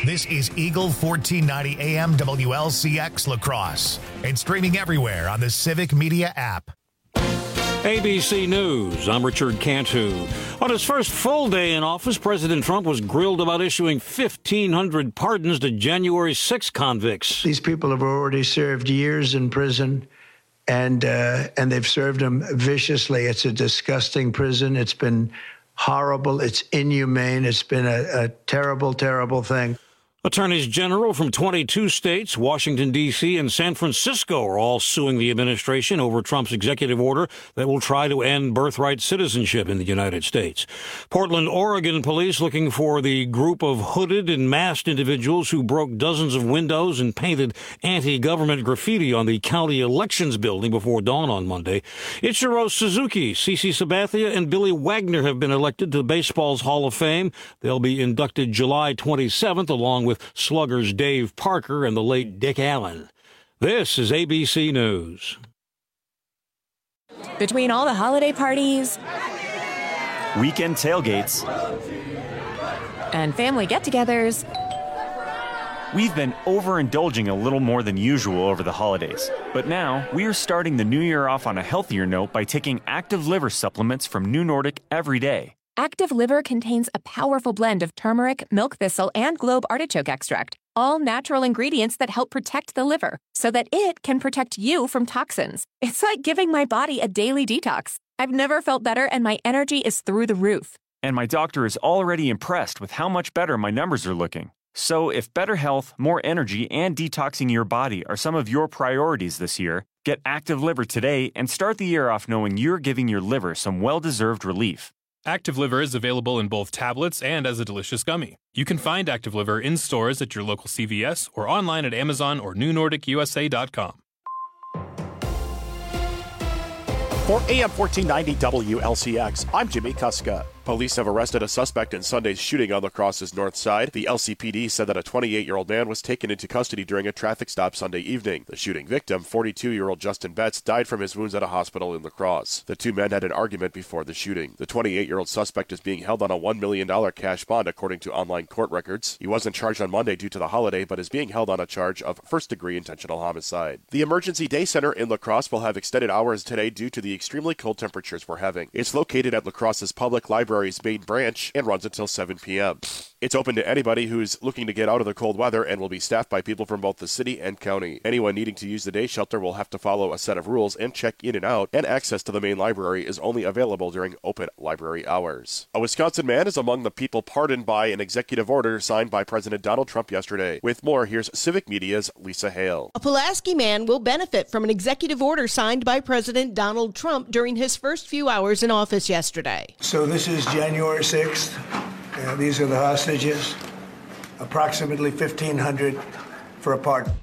This is Eagle 1490 AM WLCX La Crosse and streaming everywhere on the Civic Media app. ABC News, I'm Richard Cantu. On his first full day in office, President Trump was grilled about issuing 1,500 pardons to January 6 convicts. These people have already served years in prison, and they've served them viciously. It's a disgusting prison. It's been horrible. It's inhumane. It's been a terrible, terrible thing. Attorneys general from 22 states, Washington, D.C., and San Francisco are all suing the administration over Trump's executive order that will try to end birthright citizenship in the United States. Portland, Oregon police looking for the group of hooded and masked individuals who broke dozens of windows and painted anti-government graffiti on the county elections building before dawn on Monday. Ichiro Suzuki, CeCe Sabathia, and Billy Wagner have been elected to baseball's Hall of Fame. They'll be inducted July 27th, along with sluggers Dave Parker and the late Dick Allen. This is ABC News. Between all the holiday parties, weekend tailgates, and family get-togethers, we've been overindulging a little more than usual over the holidays. But now, we are starting the new year off on a healthier note by taking Active Liver supplements from New Nordic every day. Active Liver contains a powerful blend of turmeric, milk thistle, and globe artichoke extract, all natural ingredients that help protect the liver so that it can protect you from toxins. It's like giving my body a daily detox. I've never felt better, and my energy is through the roof. And my doctor is already impressed with how much better my numbers are looking. So if better health, more energy, and detoxing your body are some of your priorities this year, get Active Liver today and start the year off knowing you're giving your liver some well-deserved relief. Active Liver is available in both tablets and as a delicious gummy. You can find Active Liver in stores at your local CVS or online at Amazon or newnordicusa.com. For AM 1490 WLCX, I'm Jimmy Kuska. Police have arrested a suspect in Sunday's shooting on La Crosse's north side. The LCPD said that a 28-year-old man was taken into custody during a traffic stop Sunday evening. The shooting victim, 42-year-old Justin Betts, died from his wounds at a hospital in La Crosse. The two men had an argument before the shooting. The 28-year-old suspect is being held on a $1 million cash bond, according to online court records. He wasn't charged on Monday due to the holiday, but is being held on a charge of first-degree intentional homicide. The Emergency Day Center in La Crosse will have extended hours today due to the extremely cold temperatures we're having. It's located at La Crosse's Public Library's main branch and runs until 7 p.m. It's open to anybody who's looking to get out of the cold weather and will be staffed by people from both the city and county. Anyone needing to use the day shelter will have to follow a set of rules and check in and out, and access to the main library is only available during open library hours. A Wisconsin man is among the people pardoned by an executive order signed by President Donald Trump yesterday. With more, here's Civic Media's Lisa Hale. A Pulaski man will benefit from an executive order signed by President Donald Trump during his first few hours in office yesterday. So this is January 6th. These are the hostages. Approximately 1,500 for a pardon.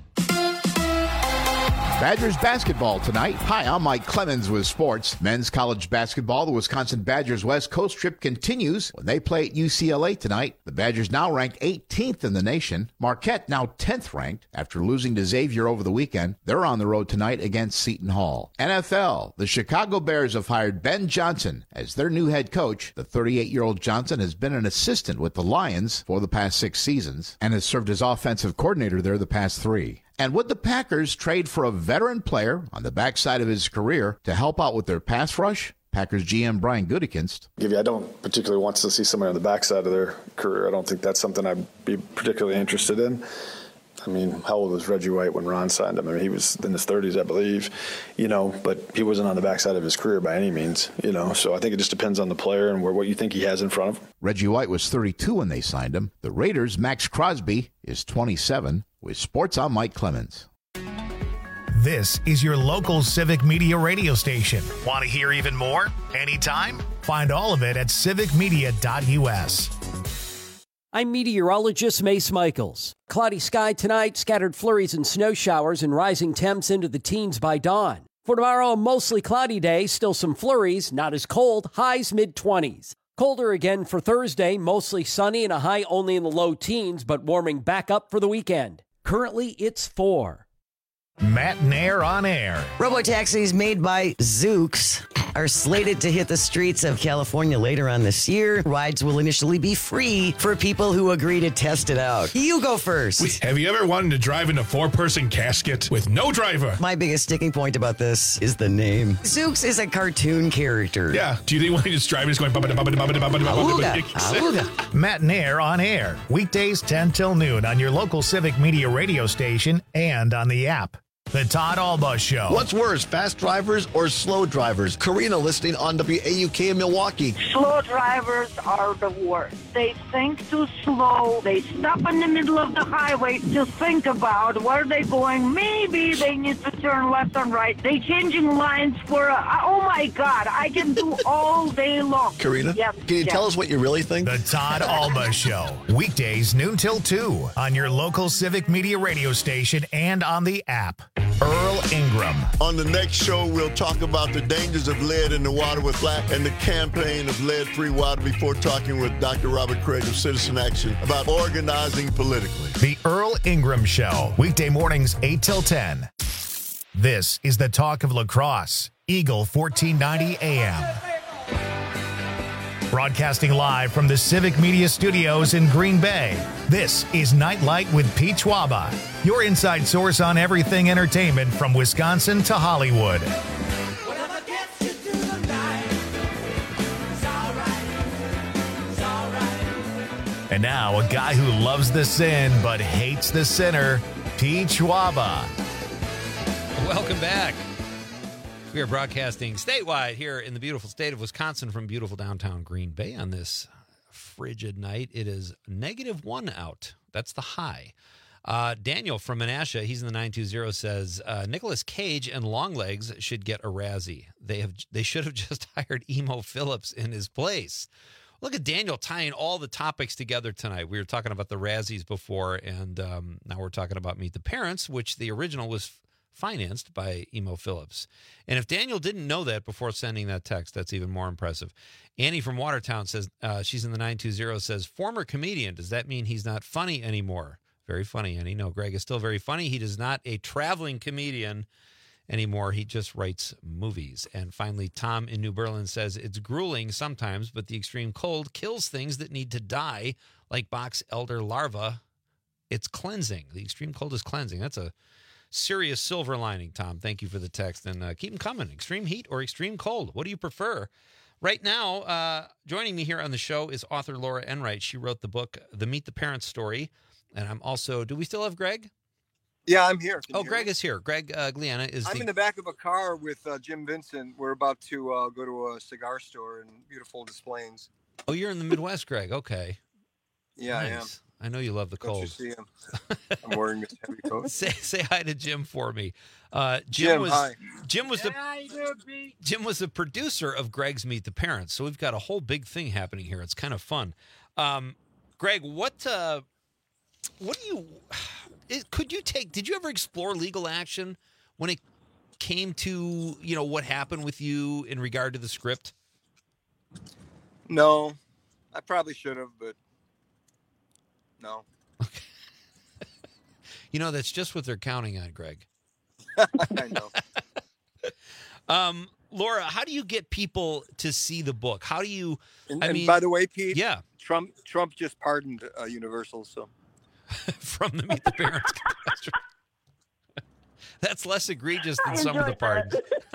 Badgers basketball tonight. Hi, I'm Mike Clemens with sports. Men's college basketball, the Wisconsin Badgers West Coast trip continues when they play at UCLA tonight. The Badgers now ranked 18th in the nation. Marquette now 10th ranked after losing to Xavier over the weekend. They're on the road tonight against Seton Hall. NFL, the Chicago Bears have hired Ben Johnson as their new head coach. The 38-year-old Johnson has been an assistant with the Lions for the past 6 seasons and has served as offensive coordinator there the past 3. And would the Packers trade for a veteran player on the backside of his career to help out with their pass rush? Packers GM Brian Gutekunst. I don't particularly want to see somebody on the backside of their career. I don't think that's something I'd be particularly interested in. I mean, how old was Reggie White when Ron signed him? I mean, he was in his 30s, I believe, but he wasn't on the backside of his career by any means, So I think it just depends on the player and what you think he has in front of him. Reggie White was 32 when they signed him. The Raiders' Max Crosby is 27. With sports, I'm Mike Clemens. This is your local Civic Media radio station. Want to hear even more? Anytime? Find all of it at civicmedia.us. I'm meteorologist Mace Michaels. Cloudy sky tonight, scattered flurries and snow showers, and rising temps into the teens by dawn. For tomorrow, a mostly cloudy day, still some flurries, not as cold, highs mid-20s. Colder again for Thursday, mostly sunny and a high only in the low teens, but warming back up for the weekend. Currently, it's 4. Matt Nair on air. Robotaxis made by Zoox. are slated to hit the streets of California later on this year. Rides will initially be free for people who agree to test it out. You go first. Wait, have you ever wanted to drive in a 4-person casket with no driver? My biggest sticking point about this is the name. Zooks is a cartoon character. Yeah. Do you think when he's driving, he's going... Matt and Air on air. Weekdays 10 till noon on your local Civic Media radio station and on the app. The Todd Alba Show. What's worse, fast drivers or slow drivers? Karina listening on WAUK in Milwaukee. Slow drivers are the worst. They think too slow. They stop in the middle of the highway to think about where they're going. Maybe they need to turn left and right. They changing lines for oh my God, I can do all day long. Karina, can you tell us what you really think? The Todd Alba Show. Weekdays noon till 2 on your local Civic Media radio station and on the app. Earl Ingram. On the next show, we'll talk about the dangers of lead in the water with Black and the campaign of lead-free water before talking with Dr. Robert Craig of Citizen Action about organizing politically. The Earl Ingram Show. Weekday mornings 8 till 10. This is the talk of lacrosse. Eagle 1490 AM. Broadcasting live from the Civic Media Studios in Green Bay, this is Nightlight with Pete Schwaba, your inside source on everything entertainment from Wisconsin to Hollywood. And now, a guy who loves the sin but hates the sinner, Pete Schwaba. Welcome back. We are broadcasting statewide here in the beautiful state of Wisconsin from beautiful downtown Green Bay on this frigid night. It is -1 out. That's the high. Daniel from Menasha, he's in the 920, says, Nicolas Cage and Longlegs should get a Razzie. They should have just hired Emo Phillips in his place. Look at Daniel tying all the topics together tonight. We were talking about the Razzies before, and now we're talking about Meet the Parents, which the original was financed by Emo Phillips. And if Daniel didn't know that before sending that text, that's even more impressive. Annie from Watertown says, she's in the 920, says, former comedian, does that mean he's not funny anymore? Very funny, Annie. No, Greg is still very funny. He is not a traveling comedian anymore. He just writes movies. And finally, Tom in New Berlin says, it's grueling sometimes, but the extreme cold kills things that need to die, like box elder larvae. It's cleansing. The extreme cold is cleansing. That's a serious silver lining, Tom. Thank you for the text, and keep them coming. Extreme heat or extreme cold? What do you prefer? Right now, joining me here on the show is author Laura Enright. She wrote the book, The Meet the Parents Story. And I'm also, do we still have Greg? Yeah, I'm here. Greg is here. Greg Gliana is I'm in the back of a car with Jim Vincent. We're about to go to a cigar store in beautiful Des Plaines. Oh, you're in the Midwest, Greg. Okay. Yeah, nice. I am. I know you love the cold. Don't you see him? I'm wearing this heavy coat. Say hi to Jim for me. Hi. Jim was the producer of Greg's Meet the Parents. So we've got a whole big thing happening here. It's kind of fun. Greg, what do you did you ever explore legal action when it came to, what happened with you in regard to the script? No, I probably should have, but no. Okay. That's just what they're counting on, Greg. I know. Laura, how do you get people to see the book? How do you, and by the way, Pete, yeah, Trump just pardoned Universal, so. From the Meet the Parents catastrophe. That's less egregious than some of the pardons.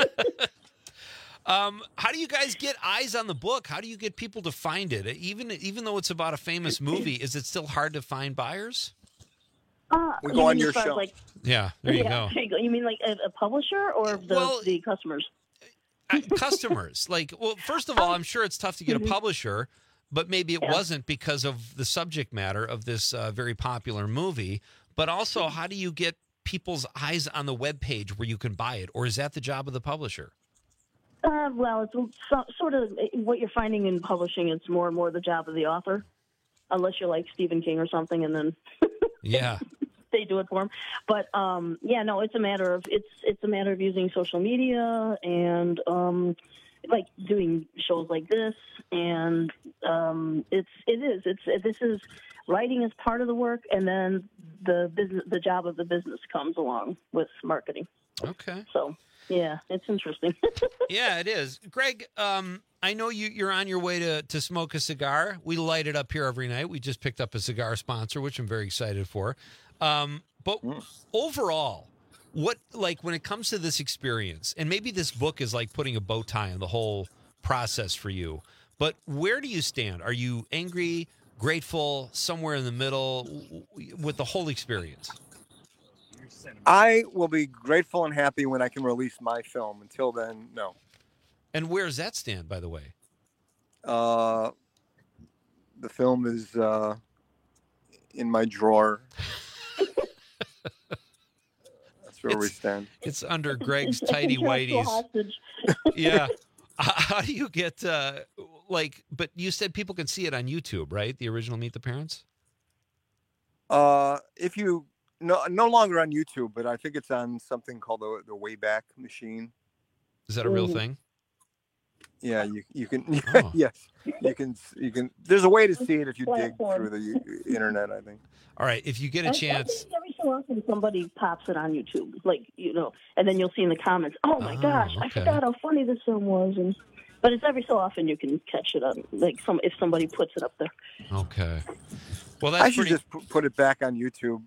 How do you guys get eyes on the book? How do you get people to find it? Even though it's about a famous movie, is it still hard to find buyers? We go on your show. Yeah, there you go. You mean like a publisher or the customers? Customers. First of all, I'm sure it's tough to get a publisher, but maybe it wasn't because of the subject matter of this very popular movie. But also, how do you get people's eyes on the webpage where you can buy it? Or is that the job of the publisher? Well, it's sort of what you're finding in publishing. It's more and more the job of the author, unless you're like Stephen King or something, and then they do it for him. But it's a matter of using social media and like doing shows like this, and this is writing is part of the work, and then the job of the business comes along with marketing. Okay. So Yeah, it's interesting. Yeah, it is. Greg, I know you're on your way to smoke a cigar. We light it up here every night. We just picked up a cigar sponsor, which I'm very excited for. But overall, what, like, when it comes to this experience, and maybe this book is like putting a bow tie on the whole process for you, but where do you stand? Are you angry, grateful, somewhere in the middle with the whole experience? I will be grateful and happy when I can release my film. Until then, no. And where does that stand, by the way? The film is in my drawer. That's where we stand. It's under Greg's tidy whities. Yeah. How do you get, but you said people can see it on YouTube, right? The original Meet the Parents? If you... No longer on YouTube, but I think it's on something called the Wayback Machine. Is that a real thing? Yeah, you can. Oh. Yes, you can. There's a way to see it if you dig through the internet, I think. All right, if you get a chance. I think every so often somebody pops it on YouTube, and then you'll see in the comments, "Oh my gosh, okay. I forgot how funny this film was." But it's every so often you can catch it on, if somebody puts it up there. Okay. Well, that's I should just put it back on YouTube.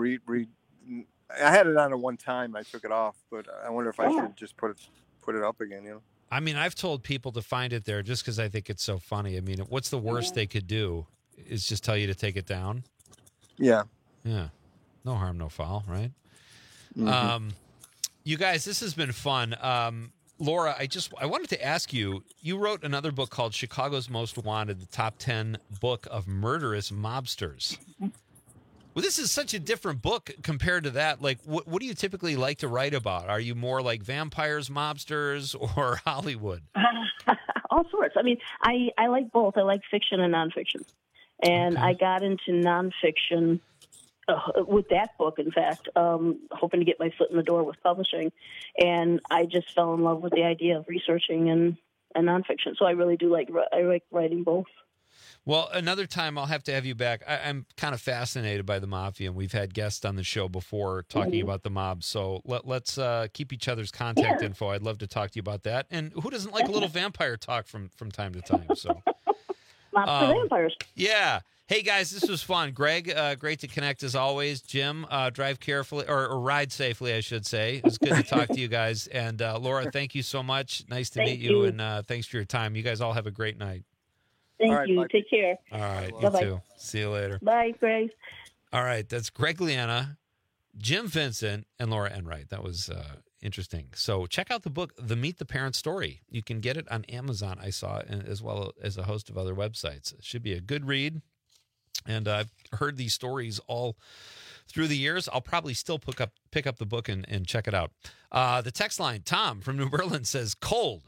I had it on at one time. I took it off, but I wonder if I should just put it up again. You know. I mean, I've told people to find it there just because I think it's so funny. I mean, what's the worst they could do? Is just tell you to take it down. Yeah. Yeah. No harm, no foul, right? Mm-hmm. You guys, this has been fun. Laura, I wanted to ask you, you wrote another book called Chicago's Most Wanted, the top 10 book of murderous mobsters. Well, this is such a different book compared to that. Like, what do you typically like to write about? Are you more like vampires, mobsters, or Hollywood? All sorts. I mean, I like both. I like fiction and nonfiction. And I got into nonfiction with that book, in fact, hoping to get my foot in the door with publishing. And I just fell in love with the idea of researching and nonfiction. So I really do like writing both. Well, another time I'll have to have you back. I'm kind of fascinated by the mafia, and we've had guests on the show before talking about the mob. So let's keep each other's contact info. I'd love to talk to you about that. And who doesn't like a little vampire talk from time to time? So, lots of vampires. Yeah. Hey, guys, this was fun. Greg, great to connect as always. Jim, drive carefully, or ride safely, I should say. It was good to talk to you guys. And Laura, thank you so much. Nice to meet you, and thanks for your time. You guys all have a great night. Thank you. Bye. Take care. All right, Bye-bye. You too. See you later. Bye, Greg. All right, that's Greg Liana, Jim Vincent, and Laura Enright. That was interesting. So check out the book, The Meet the Parents Story. You can get it on Amazon, I saw, as well as a host of other websites. It should be a good read. And I've heard these stories all through the years. I'll probably still pick up the book and check it out. The text line, Tom from New Berlin says, cold.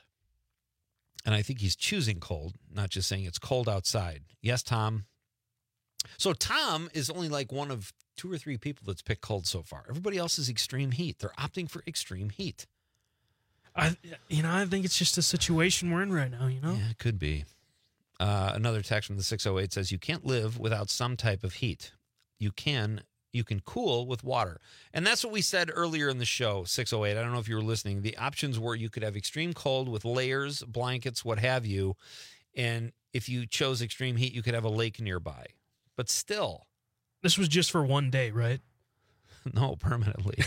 And I think he's choosing cold, not just saying it's cold outside. Yes, Tom. So Tom is only like one of 2 or 3 people that's picked cold so far. Everybody else is extreme heat. They're opting for extreme heat. I think it's just a situation we're in right now, Yeah, it could be. Another text from the 608 says, you can't live without some type of heat. You can cool with water. And that's what we said earlier in the show, 608. I don't know if you were listening. The options were you could have extreme cold with layers, blankets, what have you. And if you chose extreme heat, you could have a lake nearby. But still. This was just for one day, right? No, permanently.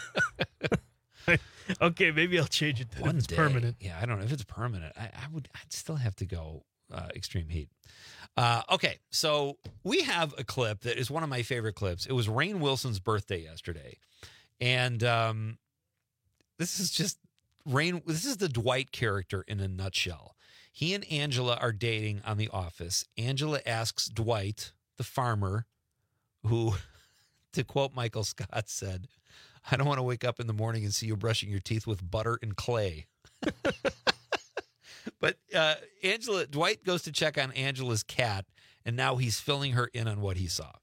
Okay, maybe I'll change it to it's permanent. Yeah, I don't know if it's permanent. I'd still have to go extreme heat. Okay, so we have a clip that is one of my favorite clips. It was Rainn Wilson's birthday yesterday. And this is just Rainn. This is the Dwight character in a nutshell. He and Angela are dating on The Office. Angela asks Dwight, the farmer, who, to quote Michael Scott, said, I don't want to wake up in the morning and see you brushing your teeth with butter and clay. But Dwight goes to check on Angela's cat, and now he's filling her in on what he saw.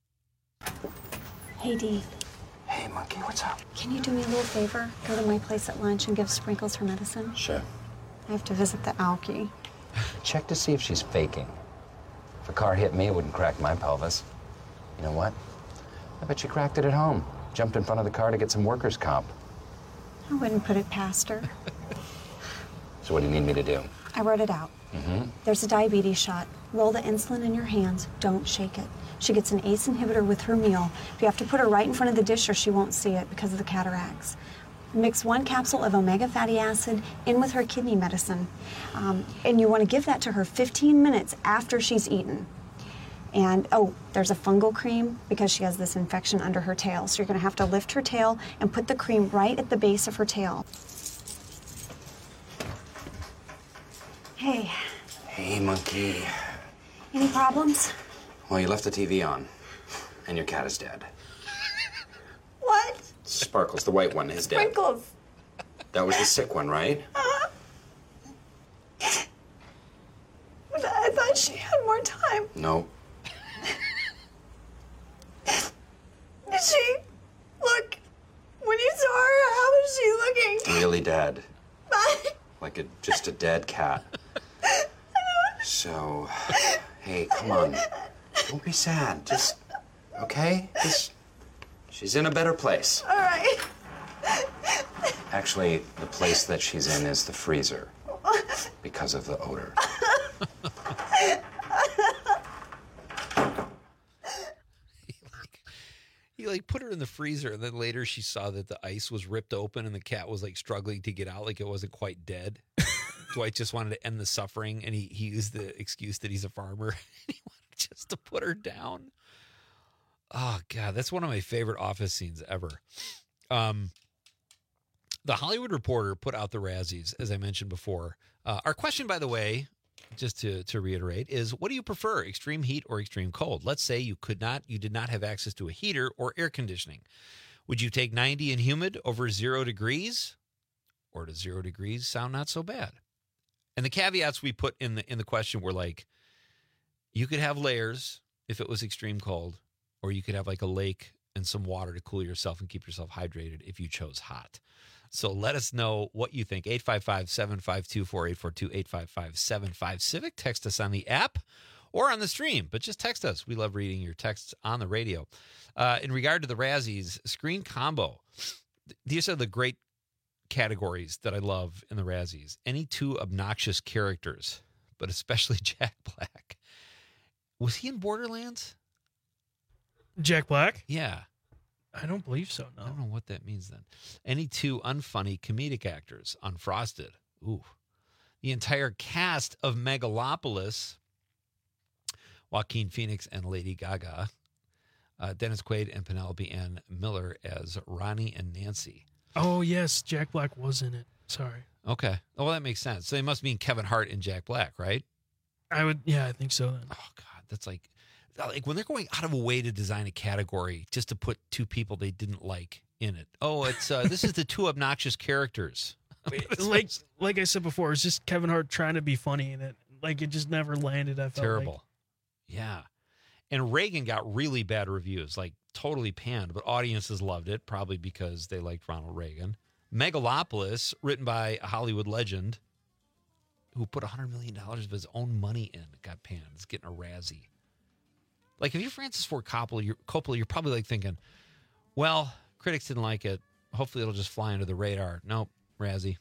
Hey, Dee. Hey, Monkey, what's up? Can you do me a little favor? Go to my place at lunch and give Sprinkles her medicine? Sure. I have to visit the Alki. Check to see if she's faking. If a car hit me, it wouldn't crack my pelvis. You know what? I bet she cracked it at home. Jumped in front of the car to get some workers' comp. I wouldn't put it past her. So what do you need me to do? I wrote it out. There's a diabetes shot. Roll the insulin in your hands. Don't shake it. She gets an ACE inhibitor with her meal. You have to put her right in front of the dish or she won't see it because of the cataracts. Mix 1 capsule of omega fatty acid in with her kidney medicine. And you want to give that to her 15 minutes after she's eaten. And, there's a fungal cream because she has this infection under her tail. So you're going to have to lift her tail and put the cream right at the base of her tail. Hey. Hey, monkey. Any problems? Well, you left the TV on, and your cat is dead. What? Sparkles, the white one, is dead. Sprinkles. That was the sick one, right? I thought she had more time. No. Did she look? When you saw her, how was she looking? Really dead. Like just a dead cat. So, hey, come on. Don't be sad. Just, okay? She's in a better place. All right. Actually, the place that she's in is the freezer because of the odor. He put her in the freezer, and then later she saw that the ice was ripped open and the cat was struggling to get out, like it wasn't quite dead. Dwight just wanted to end the suffering, and he used the excuse that he's a farmer. He wanted just to put her down. Oh God, that's one of my favorite Office scenes ever. The Hollywood Reporter put out the Razzies, as I mentioned before. Our question, by the way, just to reiterate, is what do you prefer, extreme heat or extreme cold? Let's say you did not have access to a heater or air conditioning. Would you take 90 and humid over 0 degrees? Or does 0 degrees sound not so bad? And the caveats we put in the question were you could have layers if it was extreme cold, or you could have a lake and some water to cool yourself and keep yourself hydrated if you chose hot. So let us know what you think. 855-752-4842, 855-75-CIVIC. Text us on the app or on the stream, but just text us. We love reading your texts on the radio. In regard to the Razzies, Screen Combo, these are the great categories that I love in the Razzies. Any 2 obnoxious characters, but especially Jack Black. Was he in Borderlands? Jack Black? Yeah. I don't believe so, no. I don't know what that means then. Any 2 unfunny comedic actors on Frosted. Ooh. The entire cast of Megalopolis, Joaquin Phoenix and Lady Gaga, Dennis Quaid and Penelope Ann Miller as Ronnie and Nancy. Oh, yes, Jack Black was in it. Sorry. Okay. Oh, well, that makes sense. So they must mean Kevin Hart and Jack Black, right? I think so then. Oh, God, that's like when they're going out of a way to design a category just to put 2 people they didn't like in it. Oh, it's this is the 2 obnoxious characters. like I said before, it's just Kevin Hart trying to be funny in it. It just never landed. I felt terrible. Yeah. And Reagan got really bad reviews, totally panned, but audiences loved it, probably because they liked Ronald Reagan. Megalopolis, written by a Hollywood legend who put $100 million of his own money in, got panned. It's getting a Razzie. If you're Francis Ford Coppola, you're probably thinking, well, critics didn't like it. Hopefully it'll just fly under the radar. Nope, Razzie.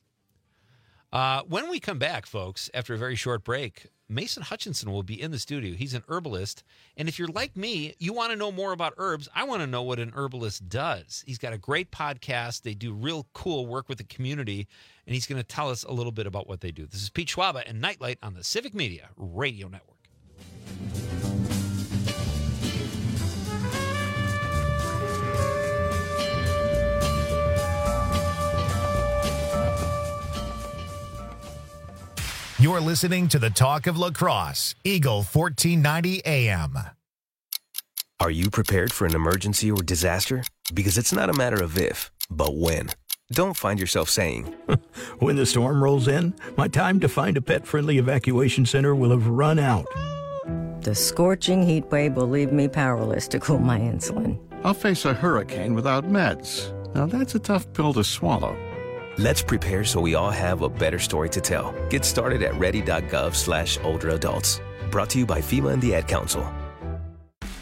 When we come back, folks, after a very short break, Mason Hutchinson will be in the studio. He's an herbalist. And if you're like me, you want to know more about herbs. I want to know what an herbalist does. He's got a great podcast. They do real cool work with the community. And he's going to tell us a little bit about what they do. This is Pete Schwaba and Nightlight on the Civic Media Radio Network. You're listening to the Talk of Lacrosse, Eagle 1490 AM. Are you prepared for an emergency or disaster? Because it's not a matter of if, but when. Don't find yourself saying, when the storm rolls in, my time to find a pet-friendly evacuation center will have run out. The scorching heat wave will leave me powerless to cool my insulin. I'll face a hurricane without meds. Now that's a tough pill to swallow. Let's prepare so we all have a better story to tell. Get started at ready.gov/older adults. Brought to you by FEMA and the Ad Council.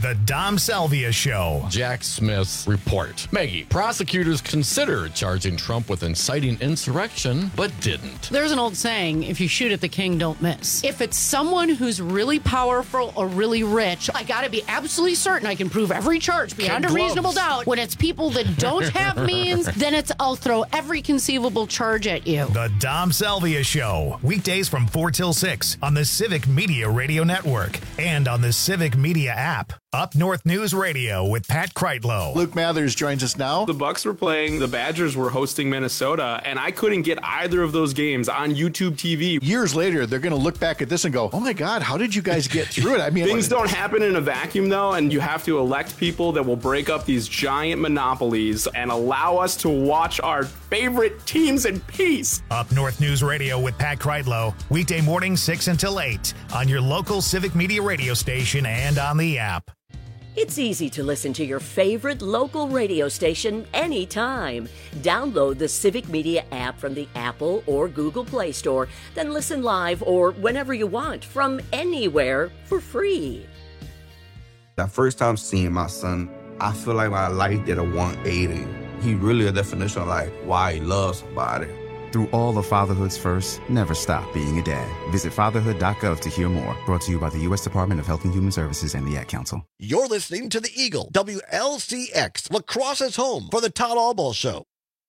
The Dom Salvia Show. Jack Smith's report. Maggie, prosecutors considered charging Trump with inciting insurrection, but didn't. There's an old saying, if you shoot at the king, don't miss. If it's someone who's really powerful or really rich, I got to be absolutely certain I can prove every charge beyond a reasonable doubt. When it's people that don't have means, then it's I'll throw every conceivable charge at you. The Dom Salvia Show. Weekdays from 4 till 6 on the Civic Media Radio Network and on the Civic Media app. Up North News Radio with Pat Kreitlow. Luke Mathers joins us now. The Bucks were playing, the Badgers were hosting Minnesota, and I couldn't get either of those games on YouTube TV. Years later, they're going to look back at this and go, oh my God, how did you guys get through it? I mean, things don't happen in a vacuum, though, and you have to elect people that will break up these giant monopolies and allow us to watch our favorite teams in peace. Up North News Radio with Pat Kreitlow. Weekday morning 6 until 8 on your local Civic Media radio station and on the app. It's easy to listen to your favorite local radio station anytime. Download the Civic Media app from the Apple or Google Play Store, then listen live or whenever you want from anywhere for free. That first time seeing my son, I feel like my life did a 180. He really a definition of like why he loves somebody. Through all of fatherhood's first, never stop being a dad. Visit fatherhood.gov to hear more. Brought to you by the U.S. Department of Health and Human Services and the Ad Council. You're listening to the Eagle, WLCX, Lacrosse's home for the Todd Albaugh Show.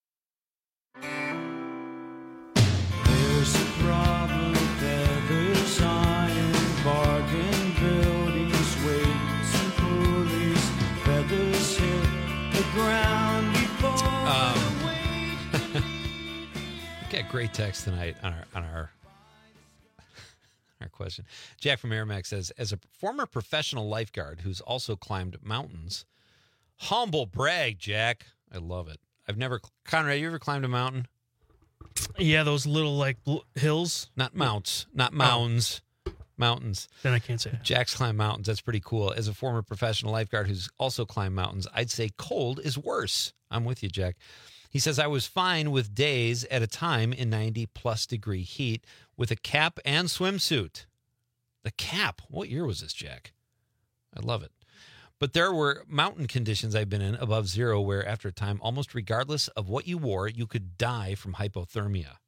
There's a problem, feathers, iron, bargain, buildings, weights, and pulleys. Feathers hit the ground before Got great text tonight on our question. Jack from Merrimack says, as a former professional lifeguard who's also climbed mountains, humble brag, Jack. I love it. Conrad, you ever climbed a mountain? Yeah, those little hills. Not mounts, not mounds. Mountains. Then I can't say that. Jack's climbed mountains. That's pretty cool. As a former professional lifeguard who's also climbed mountains, I'd say cold is worse. I'm with you, Jack. He says, I was fine with days at a time in 90-plus degree heat with a cap and swimsuit. The cap? What year was this, Jack? I love it. But there were mountain conditions I've been in above zero where after a time, almost regardless of what you wore, you could die from hypothermia.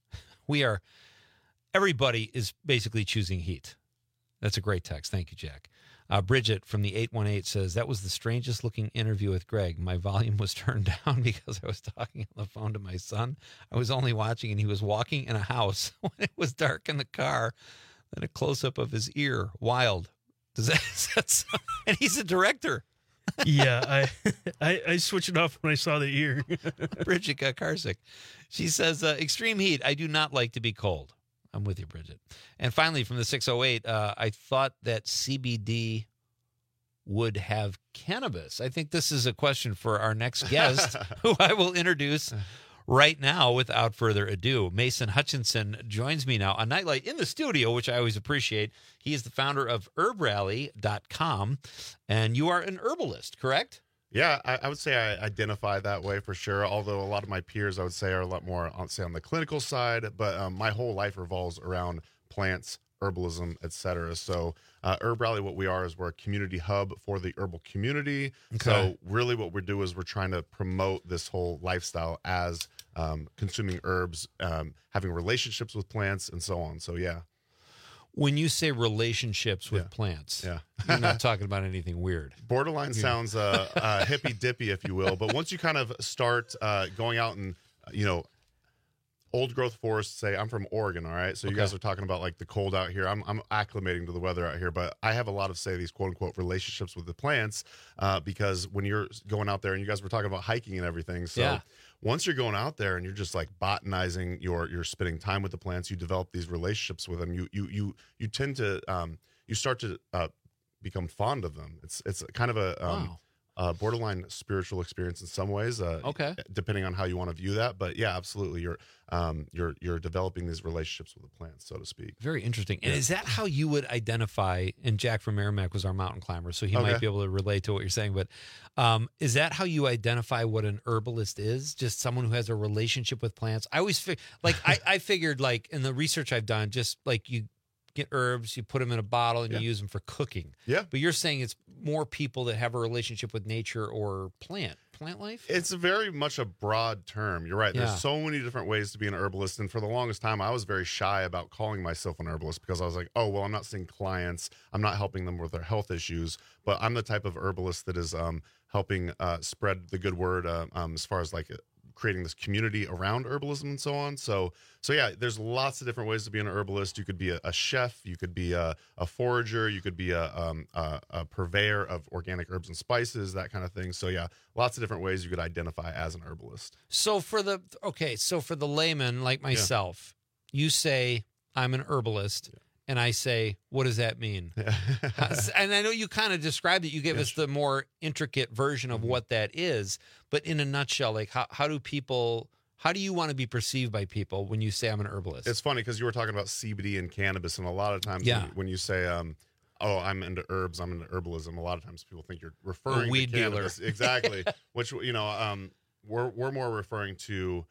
Everybody is basically choosing heat. That's a great text. Thank you, Jack. Bridget from the 818 says, that was the strangest looking interview with Greg. My volume was turned down because I was talking on the phone to my son. I was only watching and he was walking in a house when it was dark in the car. Then a close-up of his ear. Wild. Is that and he's a director. Yeah, I switched it off when I saw the ear. Bridget got carsick. She says, extreme heat. I do not like to be cold. I'm with you, Bridget. And finally, from the 608, I thought that CBD would have cannabis. I think this is a question for our next guest, who I will introduce right now without further ado. Mason Hutchinson joins me now on Nightlight in the studio, which I always appreciate. He is the founder of herbrally.com, and you are an herbalist, correct? Yeah, I would say I identify that way for sure, although a lot of my peers, I would say, are a lot more, on the clinical side, but my whole life revolves around plants, herbalism, etc. So Herb Rally, what we are is we're a community hub for the herbal community. Okay. So really what we do is we're trying to promote this whole lifestyle as consuming herbs, having relationships with plants, and so on. So, yeah. When you say relationships with plants, you're not talking about anything weird. Borderline sounds hippy-dippy, if you will. But once you kind of start going out and, old growth forests, say, I'm from Oregon, all right? So you guys are talking about, like, the cold out here. I'm acclimating to the weather out here. But I have a lot of, say, these quote-unquote relationships with the plants because when you're going out there, and you guys were talking about hiking and everything. So once you're going out there and you're just, like, botanizing, you're spending time with the plants, you develop these relationships with them. You tend to you start to become fond of them. It's kind of a borderline spiritual experience in some ways. Depending on how you want to view that, but yeah, absolutely, you're developing these relationships with the plants, so to speak. Very interesting. And is that how you would identify? And Jack from Merrimack was our mountain climber, so he might be able to relate to what you're saying. But is that how you identify what an herbalist is? Just someone who has a relationship with plants? I always I figured, like, in the research I've done, just like you get herbs, you put them in a bottle, and you use them for cooking. Yeah. But you're saying it's more people that have a relationship with nature or plant life? It's very much a broad term. You're right. Yeah. There's so many different ways to be an herbalist. And for the longest time, I was very shy about calling myself an herbalist because I was like, oh, well, I'm not seeing clients. I'm not helping them with their health issues. But I'm the type of herbalist that is helping spread the good word as far as like creating this community around herbalism and so on. So yeah, there's lots of different ways to be an herbalist. You could be a chef, you could be a forager, you could be a purveyor of organic herbs and spices, that kind of thing. So yeah, lots of different ways you could identify as an herbalist. So for the layman like myself, you say I'm an herbalist. And I say, what does that mean? And I know you kind of described it. You gave us the more intricate version of what that is. But in a nutshell, like how do you want to be perceived by people when you say I'm an herbalist? It's funny because you were talking about CBD and cannabis. And a lot of times when you say, oh, I'm into herbs, I'm into herbalism, a lot of times people think you're referring to weed cannabis. dealer. Exactly. Which, we're more referring to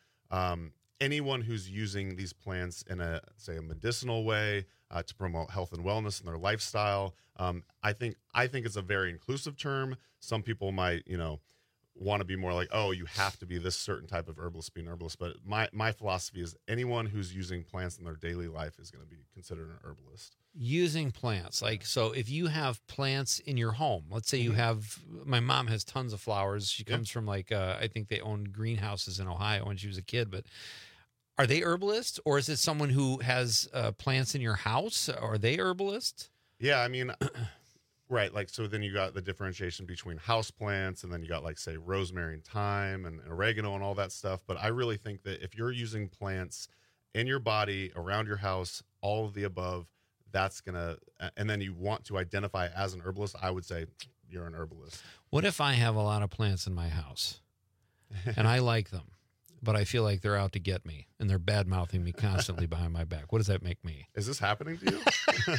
anyone who's using these plants in a medicinal way, to promote health and wellness in their lifestyle. I think it's a very inclusive term. Some people might, want to be more like, oh, you have to be this certain type of herbalist, be an herbalist. But my philosophy is anyone who's using plants in their daily life is going to be considered an herbalist. Using plants. So if you have plants in your home, let's say you have, my mom has tons of flowers. She comes from I think they owned greenhouses in Ohio when she was a kid, but are they herbalists, or is it someone who has plants in your house? Are they herbalists? Yeah, I mean, right. Like, so then you got the differentiation between house plants, and then you got say rosemary and thyme and oregano and all that stuff. But I really think that if you're using plants in your body, around your house, all of the above, that's gonna. And then you want to identify as an herbalist, I would say you're an herbalist. What if I have a lot of plants in my house, and I like them? But I feel like they're out to get me, and they're bad-mouthing me constantly behind my back. What does that make me? Is this happening to you?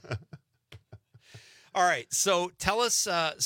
All right, so tell us,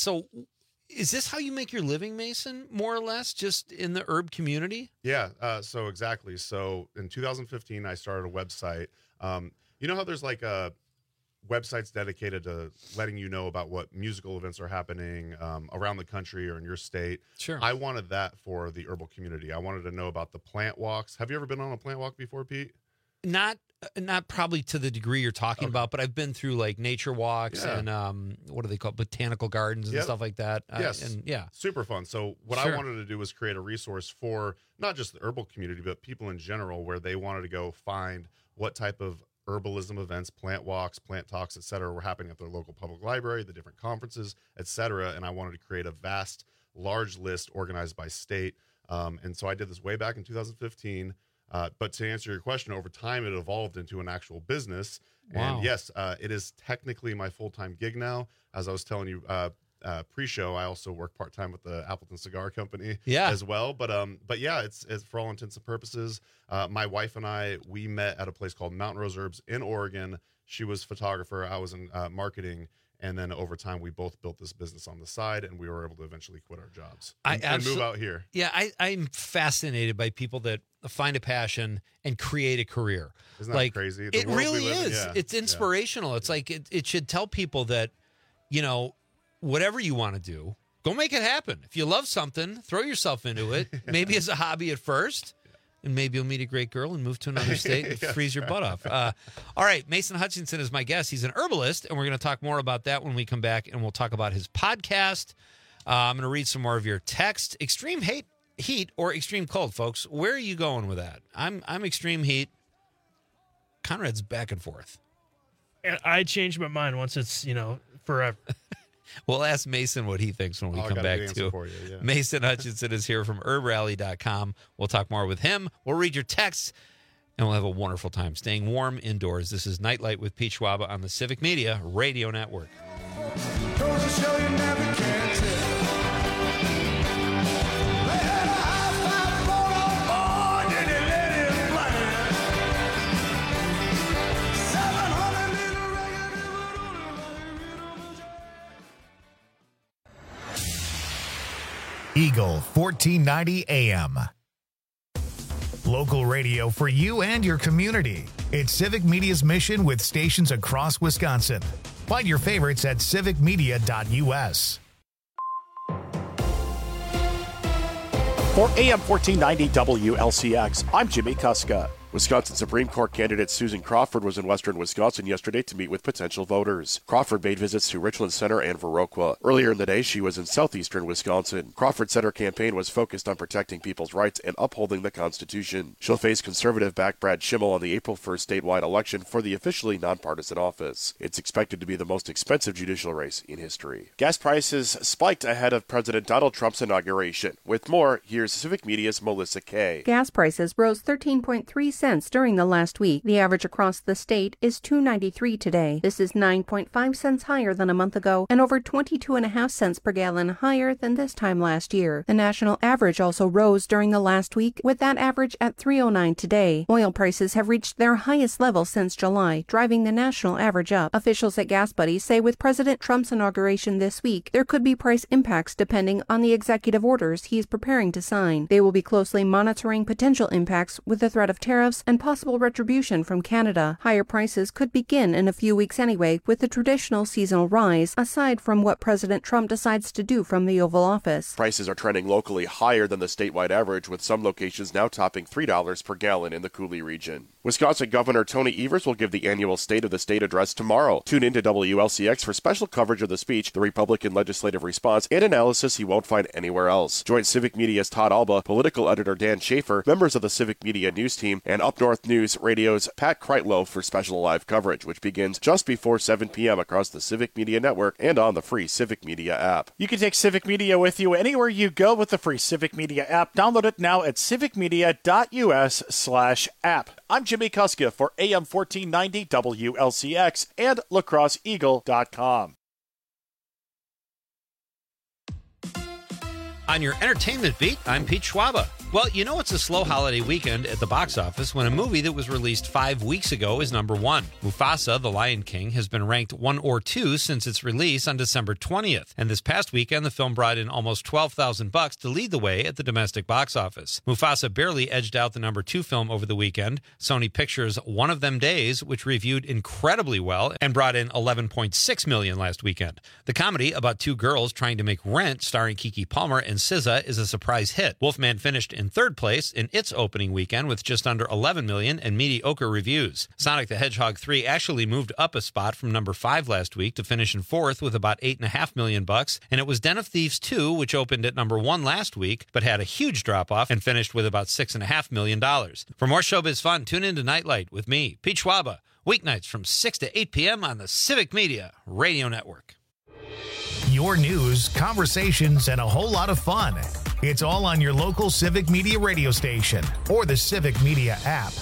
is this how you make your living, Mason, more or less, just in the herb community? Yeah, so exactly. So in 2015, I started a website. You know how there's websites dedicated to letting you know about what musical events are happening around the country or in your state. Sure. I wanted that for the herbal community. I wanted to know about the plant walks. Have you ever been on a plant walk before, Pete? Not probably to the degree you're talking about, but I've been through nature walks and what do they call botanical gardens and stuff like that. Yes. Super fun. So what I wanted to do was create a resource for not just the herbal community, but people in general, where they wanted to go find what type of herbalism events, plant walks, plant talks, et cetera, were happening at their local public library, the different conferences, et cetera. And I wanted to create a vast, large list organized by state. And so I did this way back in 2015. But to answer your question, over time, it evolved into an actual business. Wow. And yes, it is technically my full-time gig now. As I was telling you pre-show, I also work part-time with the Appleton Cigar Company as well. But yeah, it's for all intents and purposes. My wife and I, we met at a place called Mountain Rose Herbs in Oregon. She was a photographer. I was in marketing. And then over time, we both built this business on the side, and we were able to eventually quit our jobs and move out here. Yeah, I'm fascinated by people that find a passion and create a career. Isn't that crazy? It really is. It's inspirational. It's like it should tell people that, whatever you want to do, go make it happen. If you love something, throw yourself into it. Maybe as a hobby at first. And maybe you'll meet a great girl and move to another state and freeze your butt off. All right, Mason Hutchinson is my guest. He's an herbalist, and we're going to talk more about that when we come back, and we'll talk about his podcast. I'm going to read some more of your text. Extreme heat or extreme cold, folks. Where are you going with that? I'm extreme heat. Conrad's back and forth. And I changed my mind once it's, forever. We'll ask Mason what he thinks when we come back to. Mason Hutchinson is here from herbrally.com. We'll talk more with him. We'll read your texts, and we'll have a wonderful time staying warm indoors. This is Nightlight with Pete Schwaba on the Civic Media Radio Network. Eagle 1490 AM. Local radio for you and your community. It's Civic Media's mission with stations across Wisconsin. Find your favorites at civicmedia.us. For AM 1490 WLCX, I'm Jimmy Kuska. Wisconsin Supreme Court candidate Susan Crawford was in western Wisconsin yesterday to meet with potential voters. Crawford made visits to Richland Center and Viroqua. Earlier in the day, she was in southeastern Wisconsin. Crawford said her campaign was focused on protecting people's rights and upholding the Constitution. She'll face conservative back Brad Schimmel on the April 1st statewide election for the officially nonpartisan office. It's expected to be the most expensive judicial race in history. Gas prices spiked ahead of President Donald Trump's inauguration. With more, here's Civic Media's Melissa Kay. Gas prices rose 13.3 cents during the last week. The average across the state is $2.93 today. This is 9.5 cents higher than a month ago and over 22.5 cents per gallon higher than this time last year. The national average also rose during the last week, with that average at $3.09 today. Oil prices have reached their highest level since July, driving the national average up. Officials at Gas Buddy say with President Trump's inauguration this week, there could be price impacts depending on the executive orders he is preparing to sign. They will be closely monitoring potential impacts with the threat of tariffs and possible retribution from Canada. Higher prices could begin in a few weeks anyway, with the traditional seasonal rise, aside from what President Trump decides to do from the Oval Office. Prices are trending locally higher than the statewide average, with some locations now topping $3 per gallon in the Coulee region. Wisconsin Governor Tony Evers will give the annual State of the State address tomorrow. Tune in to WLCX for special coverage of the speech, the Republican legislative response, and analysis you won't find anywhere else. Join Civic Media's Todd Alba, political editor Dan Schaefer, members of the Civic Media news team, and Up North News Radio's Pat Kreitlow for special live coverage, which begins just before 7 p.m. across the Civic Media Network and on the free Civic Media app. You can take Civic Media with you anywhere you go with the free Civic Media app. Download it now at civicmedia.us/app. I'm Jimmy Kuska for AM 1490 WLCX and lacrosseeagle.com. On your entertainment beat, I'm Pete Schwaba. Well, you know it's a slow holiday weekend at the box office when a movie that was released 5 weeks ago is number one. Mufasa, The Lion King, has been ranked 1 or 2 since its release on December 20th. And this past weekend, the film brought in almost $12,000 to lead the way at the domestic box office. Mufasa barely edged out the number 2 film over the weekend, Sony Pictures' One of Them Days, which reviewed incredibly well and brought in $11.6 million last weekend. The comedy about 2 girls trying to make rent, starring Keke Palmer and SZA, is a surprise hit. Wolfman finished in 3rd place in its opening weekend with just under $11 million and mediocre reviews. Sonic the Hedgehog 3 actually moved up a spot from number 5 last week to finish in 4th with about $8.5 million, and it was Den of Thieves 2, which opened at number 1 last week, but had a huge drop-off and finished with about $6.5 million. For more showbiz fun, tune in to Nightlight with me, Pete Schwaba, weeknights from 6 to 8 p.m. on the Civic Media Radio Network. Your news, conversations, and a whole lot of fun. It's all on your local Civic Media radio station or the Civic Media app.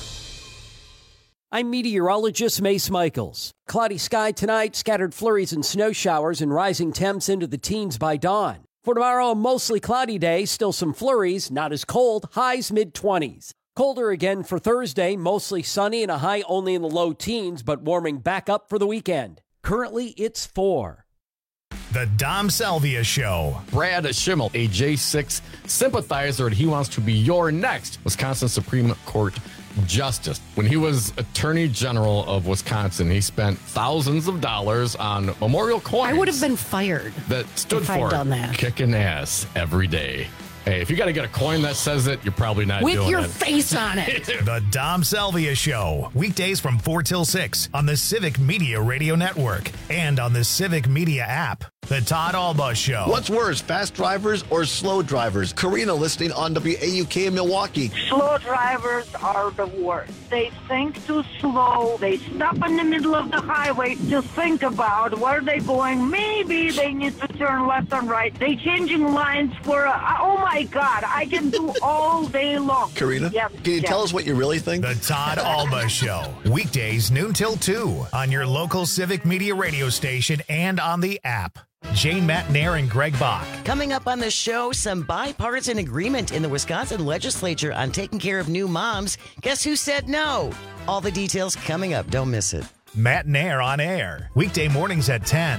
I'm meteorologist Mace Michaels. Cloudy sky tonight, scattered flurries and snow showers, and rising temps into the teens by dawn. For tomorrow, a mostly cloudy day, still some flurries, not as cold, highs mid-20s. Colder again for Thursday, mostly sunny and a high only in the low teens, but warming back up for the weekend. Currently, it's 4. The Dom Salvia Show. Brad Schimmel, a J6 sympathizer, and he wants to be your next Wisconsin Supreme Court Justice. When he was Attorney General of Wisconsin, he spent thousands of dollars on memorial coins. I would have been fired that stood if for I'd done that. Kicking ass every day. Hey, if you got to get a coin that says it, you're probably not doing it. With your face on it. The Dom Salvia Show. Weekdays from 4 till 6 on the Civic Media Radio Network and on the Civic Media app. The Todd Alba Show. What's worse, fast drivers or slow drivers? Karina listening on WAUK in Milwaukee. Slow drivers are the worst. They think too slow. They stop in the middle of the highway to think about where they're going. Maybe they need to turn left and right. They changing lines for oh my God, I can do all day long. Karina, can you tell us what you really think? The Todd Alba Show. Weekdays noon till 2 on your local Civic Media radio station and on the app. Jane Matnair and Greg Bach. Coming up on the show, some bipartisan agreement in the Wisconsin legislature on taking care of new moms. Guess who said no? All the details coming up. Don't miss it. Matnair on air. Weekday mornings at 10.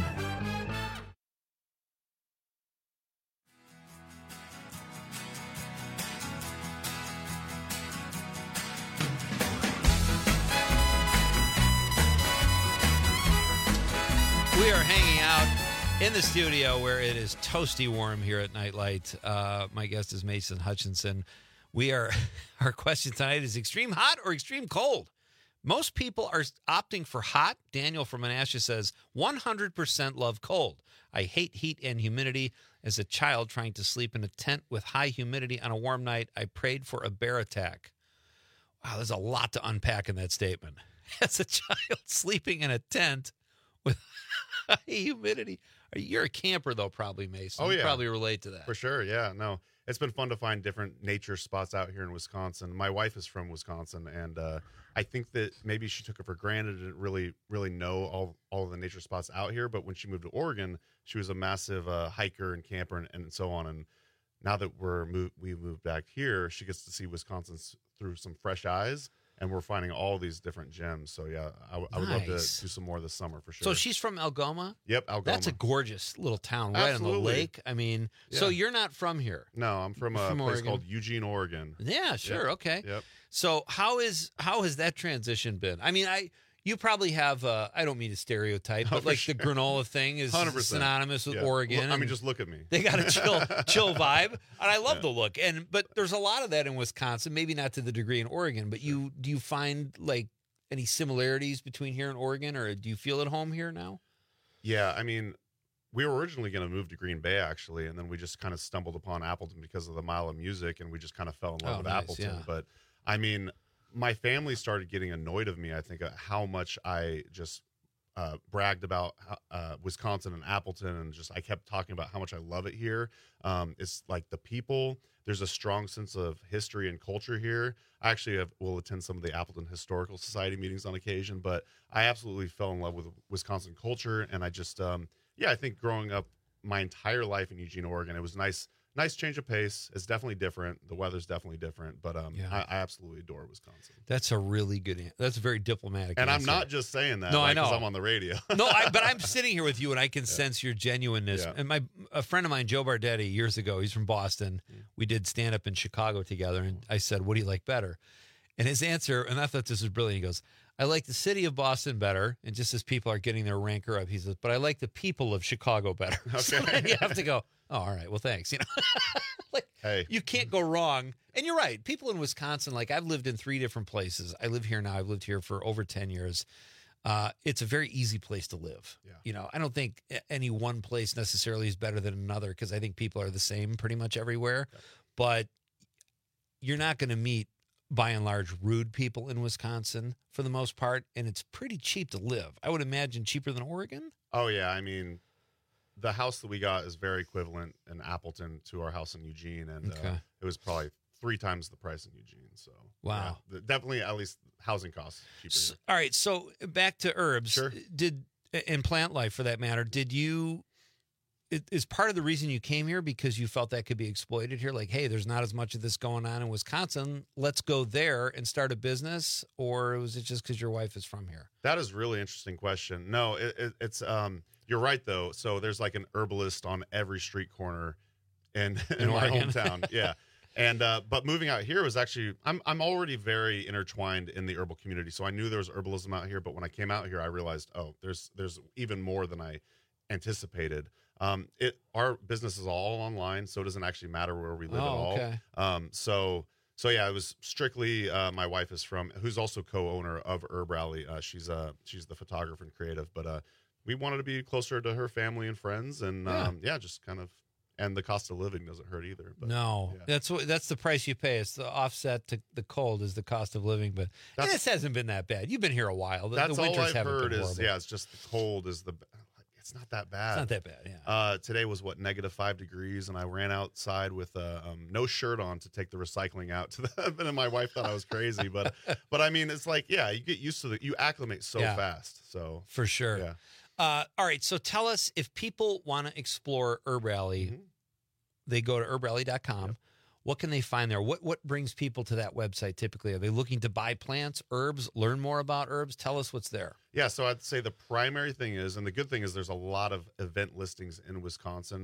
are hanging out in the studio where it is toasty warm here at Nightlight. My guest is Mason Hutchinson. Our question tonight is extreme hot or extreme cold? Most people are opting for hot. Daniel from Menasha says 100% love cold. I hate heat and humidity. As a child trying to sleep in a tent with high humidity on a warm night, I prayed for a bear attack. Wow, there's a lot to unpack in that statement. As a child sleeping in a tent with high humidity. You're a camper, though, probably, Mason. Oh, yeah. You probably relate to that. For sure, yeah. No, it's been fun to find different nature spots out here in Wisconsin. My wife is from Wisconsin, and I think that maybe she took it for granted and didn't really know all of the nature spots out here. But when she moved to Oregon, she was a massive hiker and camper and so on. And now that we moved back here, she gets to see Wisconsin through some fresh eyes. And we're finding all these different gems. So, yeah, I would love to do some more this summer for sure. So she's from Algoma? Yep, Algoma. That's a gorgeous little town right on the lake. I mean, so you're not from here? No, I'm from a place called Eugene, Oregon. Yeah, sure. Yep. Okay. Yep. So how has that transition been? I mean, you probably have, I don't mean to stereotype, but like the granola thing is 100%. Synonymous with Oregon. I mean, just look at me. They got a chill vibe, and I love the look. But there's a lot of that in Wisconsin, maybe not to the degree in Oregon, but do you find like any similarities between here and Oregon, or do you feel at home here now? Yeah, I mean, we were originally going to move to Green Bay, actually, and then we just kind of stumbled upon Appleton because of the Mile of Music, and we just kind of fell in love with Appleton. Yeah. But, I mean, my family started getting annoyed of me, I think, at how much I just bragged about Wisconsin and Appleton, and just I kept talking about how much I love it here. It's like the people. There's a strong sense of history and culture here. I actually will attend some of the Appleton Historical Society meetings on occasion, but I absolutely fell in love with Wisconsin culture, and I just, I think growing up my entire life in Eugene, Oregon, it was nice change of pace. It's definitely different. The weather's definitely different, but I absolutely adore Wisconsin. That's a really good answer. That's a very diplomatic and answer. I'm not just saying that. No, I know. Because I'm on the radio. No, but I'm sitting here with you, and I can sense your genuineness. Yeah. And a friend of mine, Joe Bardetti, years ago, he's from Boston. We did stand-up in Chicago together, and I said, what do you like better? And his answer, and I thought this was brilliant, he goes, I like the city of Boston better, and just as people are getting their ranker up, he says, but I like the people of Chicago better. Okay. So then you have to go, oh, all right, well, thanks. You can't go wrong. And you're right. People in Wisconsin, like I've lived in 3 different places. I live here now. I've lived here for over 10 years. It's a very easy place to live. Yeah. I don't think any one place necessarily is better than another because I think people are the same pretty much everywhere. Okay. But you're not going to meet, by and large, rude people in Wisconsin for the most part, and it's pretty cheap to live. I would imagine cheaper than Oregon. Oh, yeah. I mean, the house that we got is very equivalent in Appleton to our house in Eugene, and it was probably 3 times the price in Eugene. So, wow. Yeah, definitely, at least housing costs cheaper. All right, so back to herbs. Sure. And plant life, for that matter, is part of the reason you came here because you felt that could be exploited here? Like, hey, there's not as much of this going on in Wisconsin. Let's go there and start a business. Or was it just because your wife is from here? That is a really interesting question. No, it's you're right, though. So there's like an herbalist on every street corner in my hometown. Yeah. And but moving out here was actually I'm already very intertwined in the herbal community. So I knew there was herbalism out here. But when I came out here, I realized, there's even more than I anticipated. Our business is all online, so it doesn't actually matter where we live at all. Okay. So yeah, it was strictly my wife is who's also co-owner of Herb Rally. She's the photographer and creative, but we wanted to be closer to her family and friends, and just kind of, and the cost of living doesn't hurt either. But, no, that's the price you pay. It's the offset to the cold is the cost of living, but this hasn't been that bad. You've been here a while. That's the all winters I've heard been is horrible. it's just the cold is it's not that bad. It's not that bad, yeah. Today was -5 degrees, and I ran outside with no shirt on to take the recycling out to and my wife thought I was crazy, but I mean, it's like, you get used to you acclimate so fast. So for sure. Yeah. All right. So tell us, if people want to explore Herb Rally, they go to herbrally.com. Yep. What can they find there? What brings people to that website typically? Are they looking to buy plants, herbs, learn more about herbs? Tell us what's there. Yeah, so I'd say the primary thing is, and the good thing is there's a lot of event listings in Wisconsin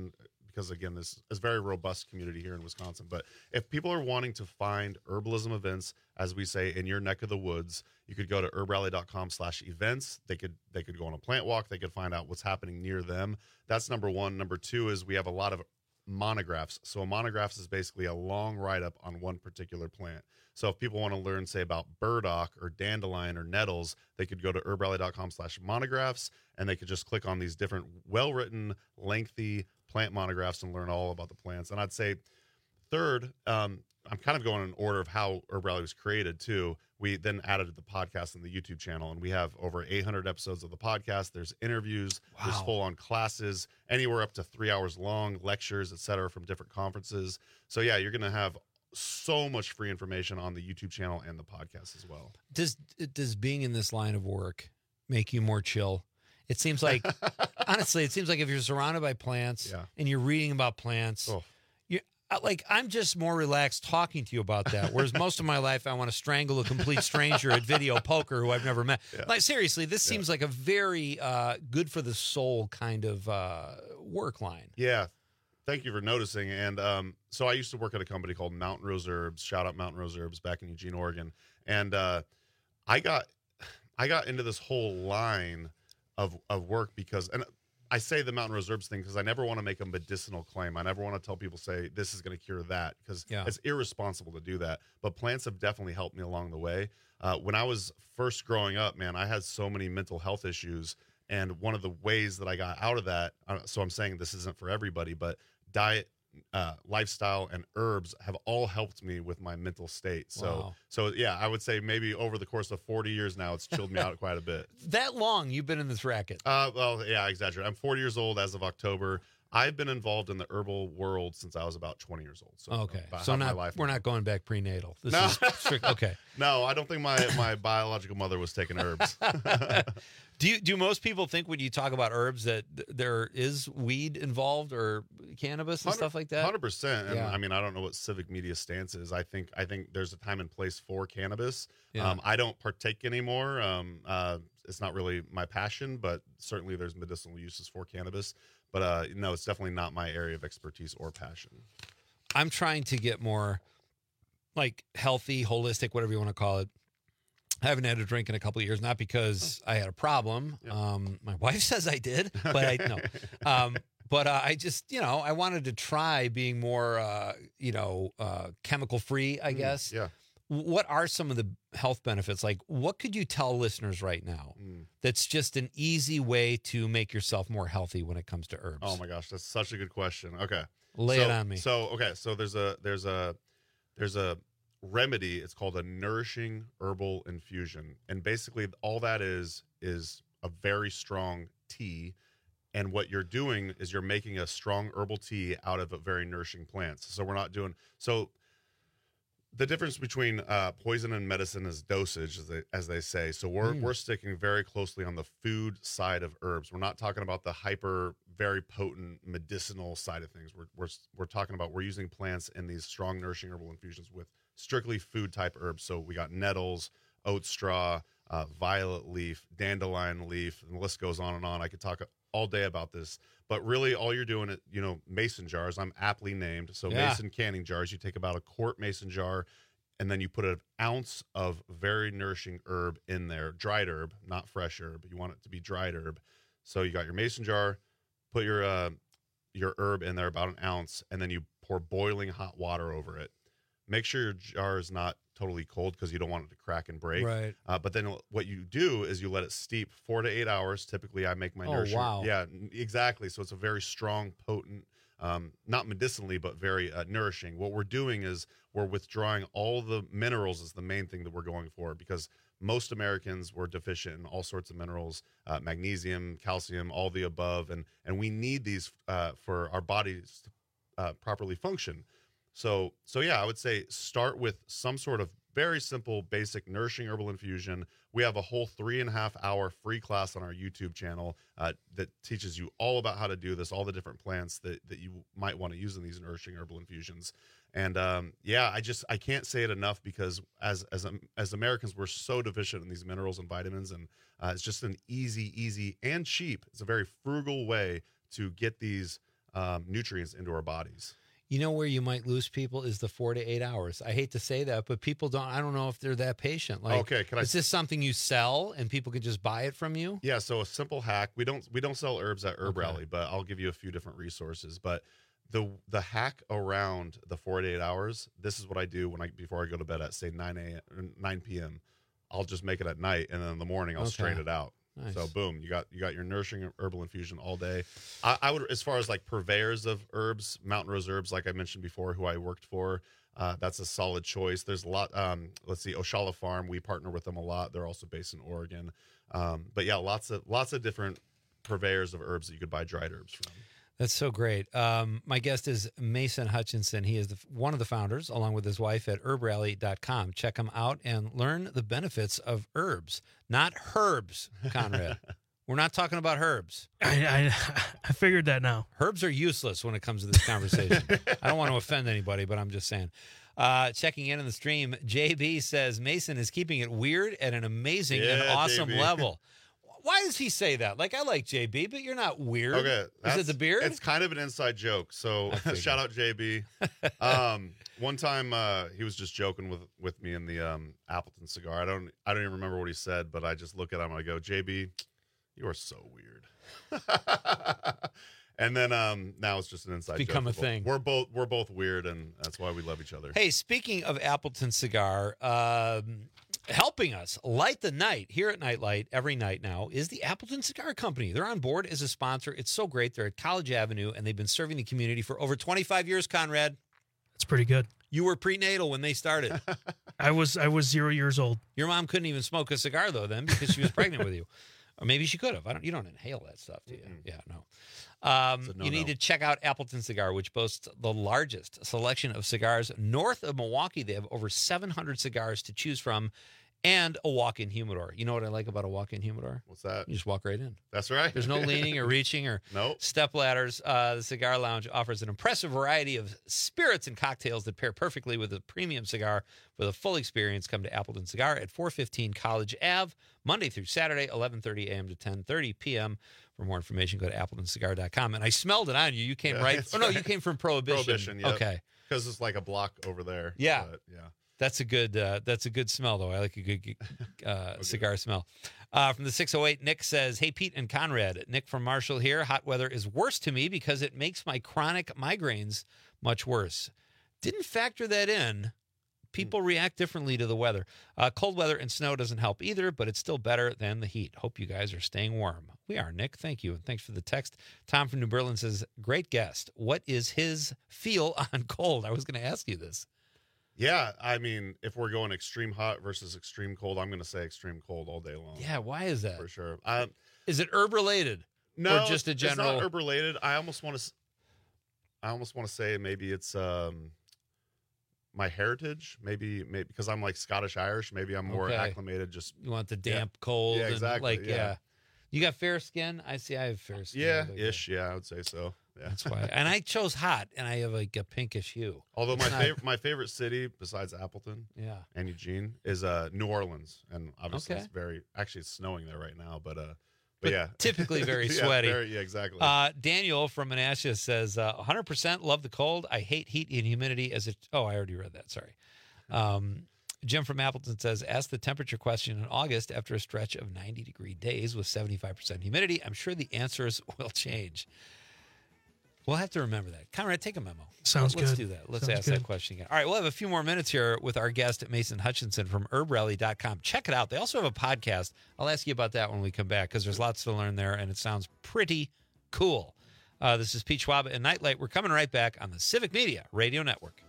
because again, this is a very robust community here in Wisconsin. But if people are wanting to find herbalism events, as we say, in your neck of the woods, you could go to herbrally.com/events. They could go on a plant walk. They could find out what's happening near them. That's number one. Number two is we have a lot of monographs. So a monograph is basically a long write-up on one particular plant. So if people want to learn, say, about burdock or dandelion or nettles, they could go to herbrally.com/monographs, and they could just click on these different well-written, lengthy plant monographs and learn all about the plants. And I'd say third, I'm kind of going in order of how Herb Rally was created too. We then added the podcast and the YouTube channel, and we have over 800 episodes of the podcast. There's interviews, there's full-on classes, anywhere up to 3 hours long, lectures, etc., from different conferences. So yeah, you're going to have so much free information on the YouTube channel and the podcast as well. Does being in this line of work make you more chill? It seems like, honestly, it seems like if you're surrounded by plants and you're reading about plants, I'm just more relaxed talking to you about that. Whereas most of my life, I want to strangle a complete stranger at video poker who I've never met. Yeah. Like, seriously, this seems like a very good for the soul kind of work line. Yeah. Thank you for noticing. And so I used to work at a company called Mountain Rose Herbs. Shout out Mountain Rose Herbs back in Eugene, Oregon. And I got into this whole line of work because, and I say the Mountain Rose Herbs thing because I never want to make a medicinal claim. I never want to tell people, say, this is going to cure that, because it's irresponsible to do that. But plants have definitely helped me along the way. When I was first growing up, man, I had so many mental health issues. And one of the ways that I got out of that, so I'm saying this isn't for everybody, but diet, lifestyle, and herbs have all helped me with my mental state. So yeah, I would say maybe over the course of 40 years now, it's chilled me out quite a bit. That long you've been in this racket? Well, yeah, I exaggerate. I'm 40 years old as of October. I've been involved in the herbal world since I was about 20 years old. So okay, so we're not going back prenatal. This no. is strict. Okay. No, I don't think my biological mother was taking herbs. Do most people think when you talk about herbs that there is weed involved or cannabis and stuff like that? 100%. And I mean, I don't know what civic media stance is. I think there's a time and place for cannabis. Yeah. I don't partake anymore. It's not really my passion, but certainly there's medicinal uses for cannabis. But no, it's definitely not my area of expertise or passion. I'm trying to get more like healthy, holistic, whatever you want to call it. I haven't had a drink in a couple of years, not because I had a problem. Yeah. My wife says I did, but but I just, I wanted to try being more, chemical free, I guess. Yeah. What are some of the health benefits? Like, what could you tell listeners right now that's just an easy way to make yourself more healthy when it comes to herbs? Oh my gosh, that's such a good question. Okay. Lay it on me. So there's a remedy. It's called a nourishing herbal infusion. And basically all that is a very strong tea. And what you're doing is you're making a strong herbal tea out of a very nourishing plants. So we're not doing, the difference between poison and medicine is dosage, as they say. So we're sticking very closely on the food side of herbs. We're not talking about the very potent medicinal side of things. We're talking about, we're using plants in these strong nourishing herbal infusions with strictly food type herbs. So we got nettles, oat straw, violet leaf, dandelion leaf, and the list goes on and on. I could talk all day about this, but really all you're doing is, mason jars. I'm aptly named. So mason canning jars, you take about a quart mason jar, and then you put an ounce of very nourishing herb in there, dried herb, not fresh herb. You want it to be dried herb. So you got your mason jar, put your herb in there, about an ounce, and then you pour boiling hot water over it. Make sure your jar is not totally cold because you don't want it to crack and break. Right. But then what you do is you let it steep 4 to 8 hours. Typically, I make my nourishing. Wow. Yeah, exactly. So it's a very strong, potent, not medicinally, but very nourishing. What we're doing is we're withdrawing all the minerals is the main thing that we're going for, because most Americans were deficient in all sorts of minerals, magnesium, calcium, all the above. And we need these for our bodies to properly function. So yeah, I would say start with some sort of very simple, basic nourishing herbal infusion. We have a whole 3.5 hour free class on our YouTube channel that teaches you all about how to do this, all the different plants that you might want to use in these nourishing herbal infusions. And I can't say it enough, because as Americans, we're so deficient in these minerals and vitamins, and it's just an easy and cheap. It's a very frugal way to get these nutrients into our bodies. You know where you might lose people is the 4 to 8 hours. I hate to say that, but people don't. I don't know if they're that patient. Like, okay, is this something you sell and people can just buy it from you? Yeah. So a simple hack. We don't sell herbs at Herb Rally, but I'll give you a few different resources. But the hack around the 4 to 8 hours. This is what I do before I go to bed at say 9 p.m. I'll just make it at night, and then in the morning I'll strain it out. Nice. So boom, you got your nourishing herbal infusion all day. I would, as far as like purveyors of herbs, Mountain Rose Herbs, like I mentioned before, who I worked for, that's a solid choice. There's a lot. Let's see, Oshala Farm, we partner with them a lot. They're also based in Oregon. But yeah, lots of different purveyors of herbs that you could buy dried herbs from. That's so great. My guest is Mason Hutchinson. He is one of the founders, along with his wife, at herbrally.com. Check him out and learn the benefits of herbs, not herbs, Conrad. We're not talking about herbs. I figured that now. Herbs are useless when it comes to this conversation. I don't want to offend anybody, but I'm just saying. Checking in on the stream, JB says Mason is keeping it weird at an amazing and awesome JB. level. Why does he say that? Like, I like JB, but you're not weird. Okay. Is it the beard? It's kind of an inside joke. So shout out JB. One time he was just joking with me in the Appleton cigar. I don't even remember what he said, but I just look at him and I go, JB, you are so weird. And then now it's just an inside joke. Become a thing. We're both weird, and that's why we love each other. Hey, speaking of Appleton Cigar, helping us light the night here at Nightlight every night now is the Appleton Cigar Company. They're on board as a sponsor. It's so great. They're at College Avenue, and they've been serving the community for over 25 years, Conrad. That's pretty good. You were prenatal when they started. I was 0 years old. Your mom couldn't even smoke a cigar, though, then, because she was pregnant with you. Or maybe she could have. You don't inhale that stuff, do you? Mm-hmm. Yeah, no. You need to check out Appleton Cigar, which boasts the largest selection of cigars north of Milwaukee. They have over 700 cigars to choose from, and a walk-in humidor. You know what I like about a walk-in humidor? What's that? You just walk right in. That's right. There's no leaning or reaching or Nope. step ladders. The Cigar Lounge offers an impressive variety of spirits and cocktails that pair perfectly with a premium cigar. For the full experience, come to Appleton Cigar at 415 College Ave, Monday through Saturday, 11:30 a.m. to 10:30 p.m. For more information, go to appletoncigar.com. And I smelled it on you. You came right. Oh, no, you came from Prohibition. Prohibition, yep. Okay. Because it's like a block over there. Yeah. But, yeah. That's a good smell, though. I like a good cigar smell. From the 608, Nick says, hey, Pete and Conrad. Nick from Marshall here. Hot weather is worse to me because it makes my chronic migraines much worse. Didn't factor that in. People react differently to the weather. Cold weather and snow doesn't help either, but it's still better than the heat. Hope you guys are staying warm. We are, Nick. Thank you. And thanks for the text. Tom from New Berlin says, great guest. What is his feel on cold? I was going to ask you this. Yeah, I mean, if we're going extreme hot versus extreme cold, I'm going to say extreme cold all day long. Yeah, why is that? For sure. Is it herb related? No, or just a general. It's not herb related. I almost want to say maybe it's my heritage. Maybe because I'm like Scottish Irish. Maybe I'm more acclimated. Just you want the damp cold. Yeah, exactly. And yeah. You got fair skin. I see. I have fair skin. Yeah, ish. Yeah, I would say so. Yeah. That's why. And I chose hot, and I have like a pinkish hue. Although my favorite city besides Appleton, and Eugene is New Orleans, and obviously it's it's snowing there right now, but yeah, typically very sweaty. Yeah, exactly. Daniel from Menasha says 100% love the cold. I hate heat and humidity as it. Oh, I already read that. Sorry. Jim from Appleton says, ask the temperature question in August after a stretch of 90-degree days with 75% humidity. I'm sure the answers will change. We'll have to remember that. Conrad, take a memo. Sounds good. Let's do that. Let's ask that question again. All right, we'll have a few more minutes here with our guest at Mason Hutchinson from herbrally.com. Check it out. They also have a podcast. I'll ask you about that when we come back because there's lots to learn there, and it sounds pretty cool. This is Pete Schwab and Nightlight. We're coming right back on the Civic Media Radio Network.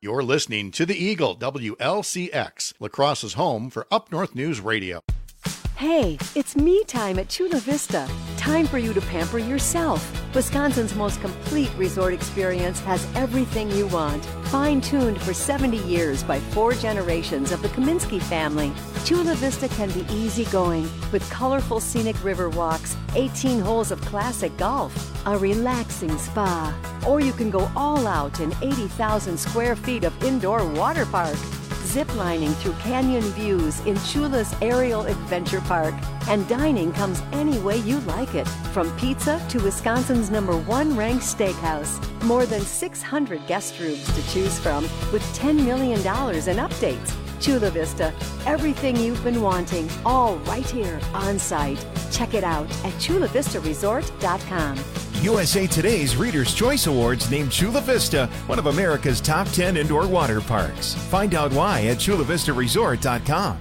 You're listening to the Eagle, WLCX, La Crosse's home for Up North News Radio. Hey, it's me time at Chula Vista. Time for you to pamper yourself. Wisconsin's most complete resort experience has everything you want. Fine-tuned for 70 years by 4 generations of the Kaminsky family. Chula Vista can be easygoing with colorful scenic river walks, 18 holes of classic golf, a relaxing spa. Or you can go all out in 80,000 square feet of indoor water park. Ziplining through canyon views in Chula's Aerial Adventure Park. And dining comes any way you like it, from pizza to Wisconsin's #1 ranked steakhouse. More than 600 guest rooms to choose from with $10 million in updates. Chula Vista, everything you've been wanting, all right here on site. Check it out at chulavistaresort.com. USA Today's Reader's Choice Awards named Chula Vista one of America's top 10 indoor water parks. Find out why at chulavistaresort.com.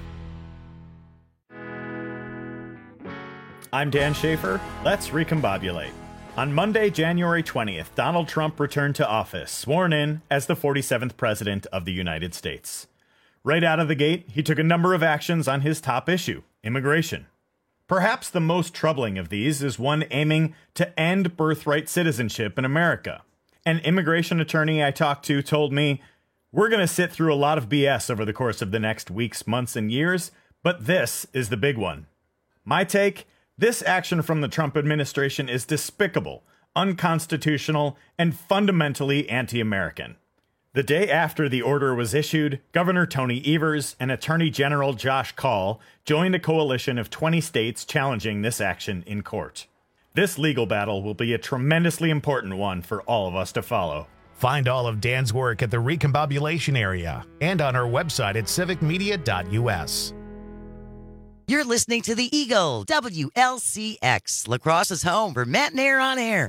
I'm Dan Schaefer. Let's recombobulate. On Monday, January 20th, Donald Trump returned to office, sworn in as the 47th President of the United States. Right out of the gate, he took a number of actions on his top issue, immigration. Perhaps the most troubling of these is one aiming to end birthright citizenship in America. An immigration attorney I talked to told me, "We're going to sit through a lot of BS over the course of the next weeks, months, and years, but this is the big one." My take? This action from the Trump administration is despicable, unconstitutional, and fundamentally anti-American. The day after the order was issued, Governor Tony Evers and Attorney General Josh Kaul joined a coalition of 20 states challenging this action in court. This legal battle will be a tremendously important one for all of us to follow. Find all of Dan's work at the Recombobulation Area and on our website at civicmedia.us. You're listening to the Eagle, WLCX, La Crosse's home for Matt and Air on Air.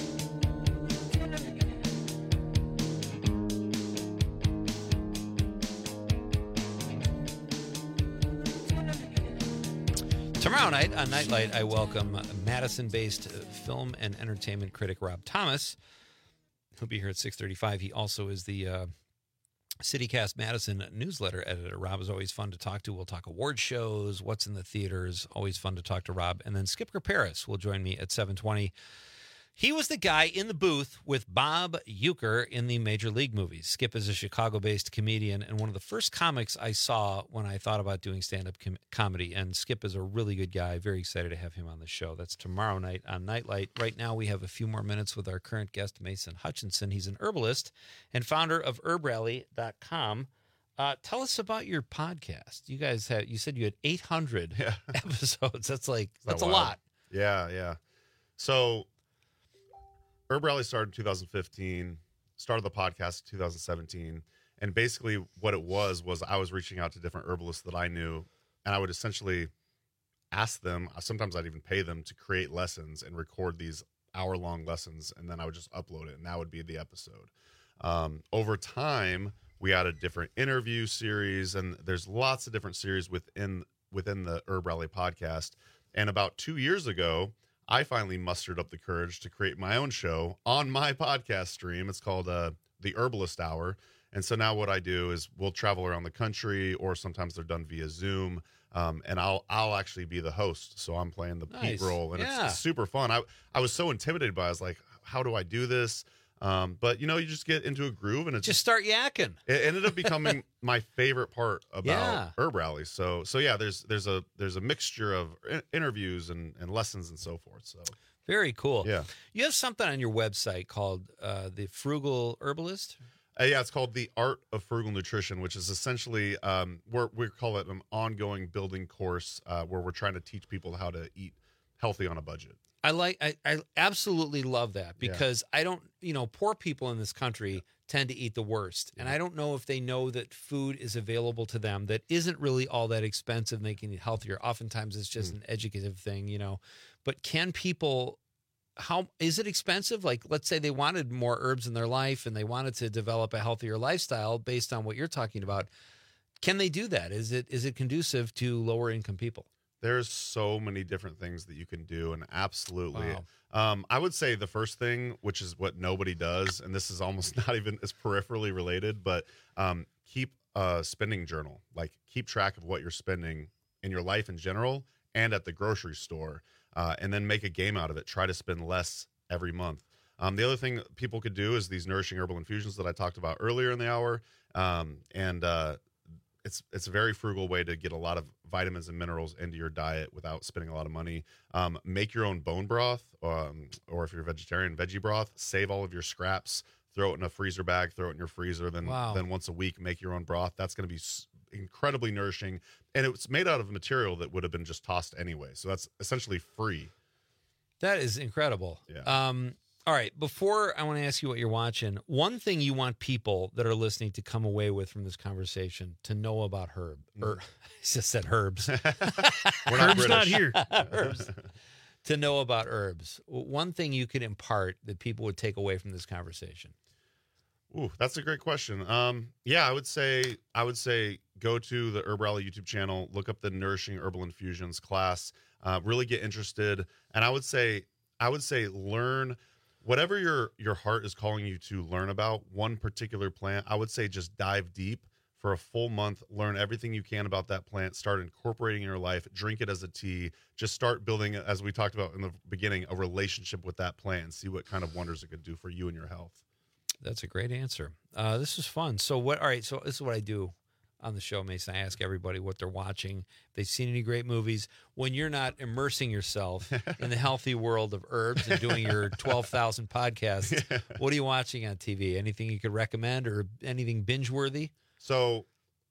Tomorrow night on Nightlight, I welcome Madison-based film and entertainment critic Rob Thomas. He'll be here at 6:35. He also is the CityCast Madison newsletter editor. Rob is always fun to talk to. We'll talk award shows, what's in the theaters. Always fun to talk to Rob. And then Skip Paris will join me at 7:20. He was the guy in the booth with Bob Uecker in the Major League movies. Skip is a Chicago-based comedian and one of the first comics I saw when I thought about doing stand-up comedy. And Skip is a really good guy. Very excited to have him on the show. That's tomorrow night on Nightlight. Right now, we have a few more minutes with our current guest, Mason Hutchinson. He's an herbalist and founder of herbrally.com. Tell us about your podcast. You guys you said you had 800 episodes. That's a lot. Yeah. So Herb Rally started in 2015, started the podcast in 2017. And basically what it was I was reaching out to different herbalists that I knew, and I would essentially ask them, sometimes I'd even pay them to create lessons and record these hour-long lessons, and then I would just upload it, and that would be the episode. Over time, we added different interview series, and there's lots of different series within the Herb Rally podcast. And about 2 years ago, I finally mustered up the courage to create my own show on my podcast stream. It's called The Herbalist Hour. And so now what I do is we'll travel around the country, or sometimes they're done via Zoom. And I'll actually be the host. So I'm playing the Pete role, and it's super fun. I was so intimidated by it. I was like, how do I do this? But you just get into a groove, and it's just start yakking. It ended up becoming my favorite part about Herb Rally. So yeah, there's a mixture of interviews and lessons and so forth. So very cool. Yeah, you have something on your website called the Frugal Herbalist. Yeah, it's called The Art of Frugal Nutrition, which is essentially we call it an ongoing building course where we're trying to teach people how to eat healthy on a budget. I absolutely love that, because I don't, poor people in this country tend to eat the worst. And I don't know if they know that food is available to them that isn't really all that expensive, making it healthier. Oftentimes it's just an educative thing, but can people, how is it expensive? Like, let's say they wanted more herbs in their life and they wanted to develop a healthier lifestyle based on what you're talking about. Can they do that? Is it conducive to lower income people? There's so many different things that you can do, and absolutely. I would say the first thing, which is what nobody does, and this is almost not even as peripherally related, but keep a spending journal. Like, keep track of what you're spending in your life in general and at the grocery store, and then make a game out of it. Try to spend less every month. The other thing people could do is these nourishing herbal infusions that I talked about earlier in the hour, it's a very frugal way to get a lot of vitamins and minerals into your diet without spending a lot of money. Make your own bone broth, or if you're a vegetarian, veggie broth. Save all of your scraps, throw it in a freezer bag, throw it in your freezer. Then once a week, make your own broth. That's going to be incredibly nourishing, and it's made out of a material that would have been just tossed anyway. So that's essentially free. That is incredible. Yeah. All right, before I want to ask you what you're watching, one thing you want people that are listening to come away with from this conversation to know about Herb. I just said herbs. We're not Herb's not here. Herbs. To know about herbs. One thing you could impart that people would take away from this conversation. Ooh, that's a great question. Yeah, I would say go to the Herb Rally YouTube channel, look up the Nourishing Herbal Infusions class, really get interested, and I would say learn whatever your heart is calling you to learn about one particular plant. I would say just dive deep for a full month, learn everything you can about that plant, start incorporating in your life, drink it as a tea, just start building, as we talked about in the beginning, a relationship with that plant and see what kind of wonders it could do for you and your health. That's a great answer. This is fun. So all right, so this is what I do on the show, Mason. I ask everybody what they're watching, if they've seen any great movies. When you're not immersing yourself in the healthy world of herbs and doing your 12,000 podcasts, what are you watching on TV? Anything you could recommend or anything binge-worthy? So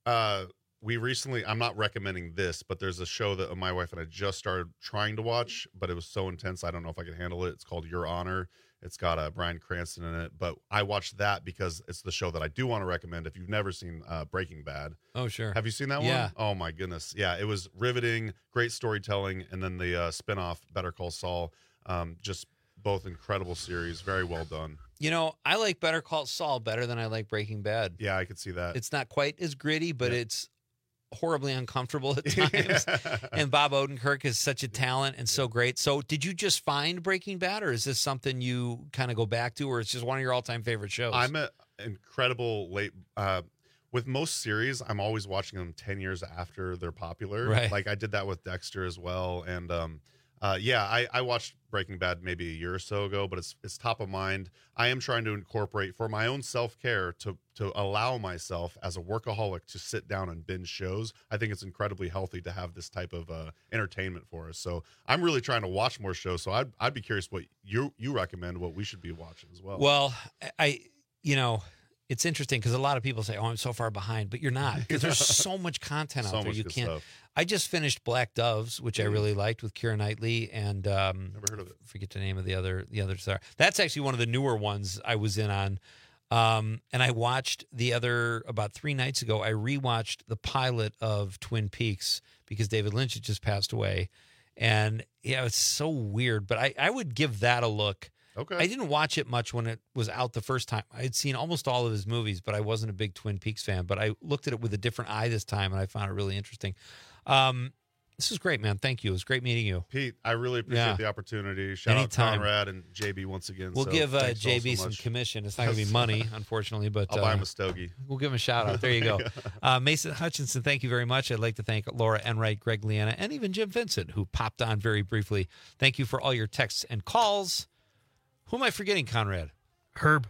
we recently, I'm not recommending this, but there's a show that my wife and I just started trying to watch, but it was so intense, I don't know if I can handle it. It's called Your Honor. It's got Bryan Cranston in it, but I watched that because it's the show that I do want to recommend if you've never seen Breaking Bad. Oh, sure. Have you seen that one? Oh, my goodness. Yeah, it was riveting, great storytelling, and then the spinoff, Better Call Saul, just both incredible series, very well done. You know, I like Better Call Saul better than I like Breaking Bad. Yeah, I could see that. It's not quite as gritty, but it's horribly uncomfortable at times. And Bob Odenkirk is such a talent and so great. So did you just find Breaking Bad, or is this something you kind of go back to, or it's just one of your all-time favorite shows? I'm an incredible late with most series, I'm always watching them 10 years after they're popular. Right. Like I did that with Dexter as well. And I watched Breaking Bad maybe a year or so ago, but it's top of mind. I am trying to incorporate for my own self-care to allow myself as a workaholic to sit down and binge shows. I think it's incredibly healthy to have this type of entertainment for us. So I'm really trying to watch more shows. So I'd be curious what you recommend, what we should be watching as well. Well, it's interesting because a lot of people say, "Oh, I'm so far behind," but you're not, because there's so much content out there. You can't. Stuff. I just finished Black Doves, which I really liked, with Keira Knightley, and never heard of it. Forget the name of the other star. That's actually one of the newer ones I was in on. And I watched about 3 nights ago. I rewatched the pilot of Twin Peaks because David Lynch had just passed away, and it's so weird. But I would give that a look. Okay. I didn't watch it much when it was out the first time. I had seen almost all of his movies, but I wasn't a big Twin Peaks fan. But I looked at it with a different eye this time, and I found it really interesting. This is great, man. Thank you. It was great meeting you. Pete, I really appreciate the opportunity. Shout out Conrad and JB once again. We'll give JB some commission. It's not going to be money, unfortunately, but I'll buy him a stogie. We'll give him a shout out. There you go. Mason Hutchinson, thank you very much. I'd like to thank Laura Enright, Greg Liana, and even Jim Vincent, who popped on very briefly. Thank you for all your texts and calls. Who am I forgetting, Conrad? Herb.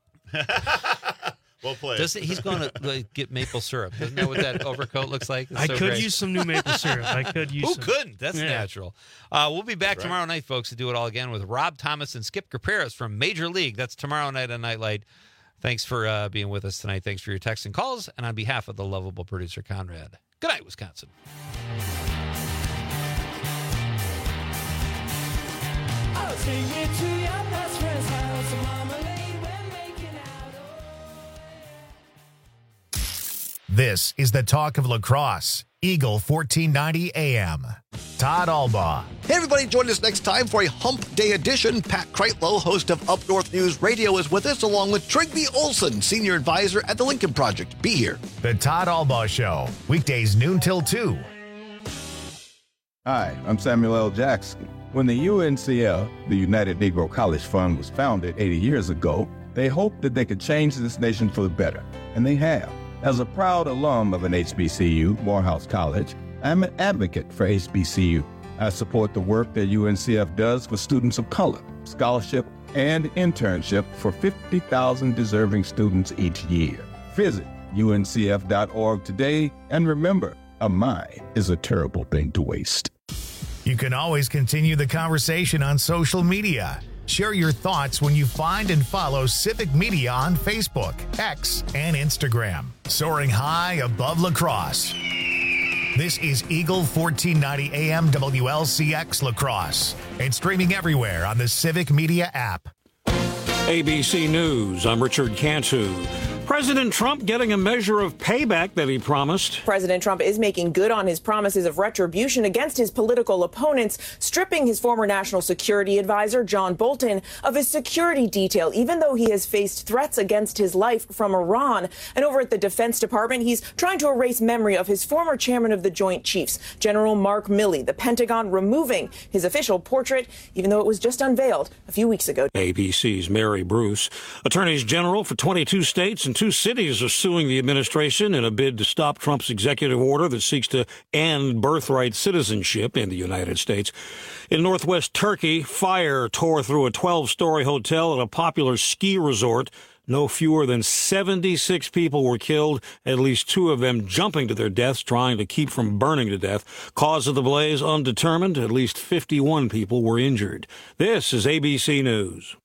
Well played. He's going to get maple syrup. Isn't that what that overcoat looks like? I could use some new maple syrup. Who couldn't? That's natural. We'll be back tomorrow night, folks, to do it all again with Rob Thomas and Skip Graperis from Major League. That's tomorrow night on Nightlight. Thanks for being with us tonight. Thanks for your texts and calls. And on behalf of the lovable producer, Conrad, good night, Wisconsin. I'll take you to your best friend's house, marmalade when making out. This is the talk of lacrosse. Eagle 1490 AM. Todd Albaugh. Hey, everybody, join us next time for a Hump Day edition. Pat Kreitlow, host of Up North News Radio, is with us, along with Trigby Olson, senior advisor at the Lincoln Project. Be here. The Todd Albaugh Show. Weekdays noon till 2. Hi, I'm Samuel L. Jackson. When the UNCF, the United Negro College Fund, was founded 80 years ago, they hoped that they could change this nation for the better, and they have. As a proud alum of an HBCU, Morehouse College, I'm an advocate for HBCU. I support the work that UNCF does for students of color, scholarship, and internship for 50,000 deserving students each year. Visit uncf.org today, and remember, a mind is a terrible thing to waste. You can always continue the conversation on social media. Share your thoughts when you find and follow Civic Media on Facebook, X, and Instagram. Soaring high above La Crosse. This is Eagle 1490 AM WLCX La Crosse. And streaming everywhere on the Civic Media app. ABC News, I'm Richard Cantu. President Trump getting a measure of payback that he promised. President Trump is making good on his promises of retribution against his political opponents, stripping his former national security advisor, John Bolton, of his security detail, even though he has faced threats against his life from Iran. And over at the Defense Department, he's trying to erase memory of his former chairman of the Joint Chiefs, General Mark Milley, the Pentagon removing his official portrait, even though it was just unveiled a few weeks ago. ABC's Mary Bruce. Attorneys general for 22 states and 2 cities are suing the administration in a bid to stop Trump's executive order that seeks to end birthright citizenship in the United States. In northwest Turkey, fire tore through a 12-story hotel at a popular ski resort. No fewer than 76 people were killed, at least 2 of them jumping to their deaths, trying to keep from burning to death. Cause of the blaze undetermined. At least 51 people were injured. This is ABC News.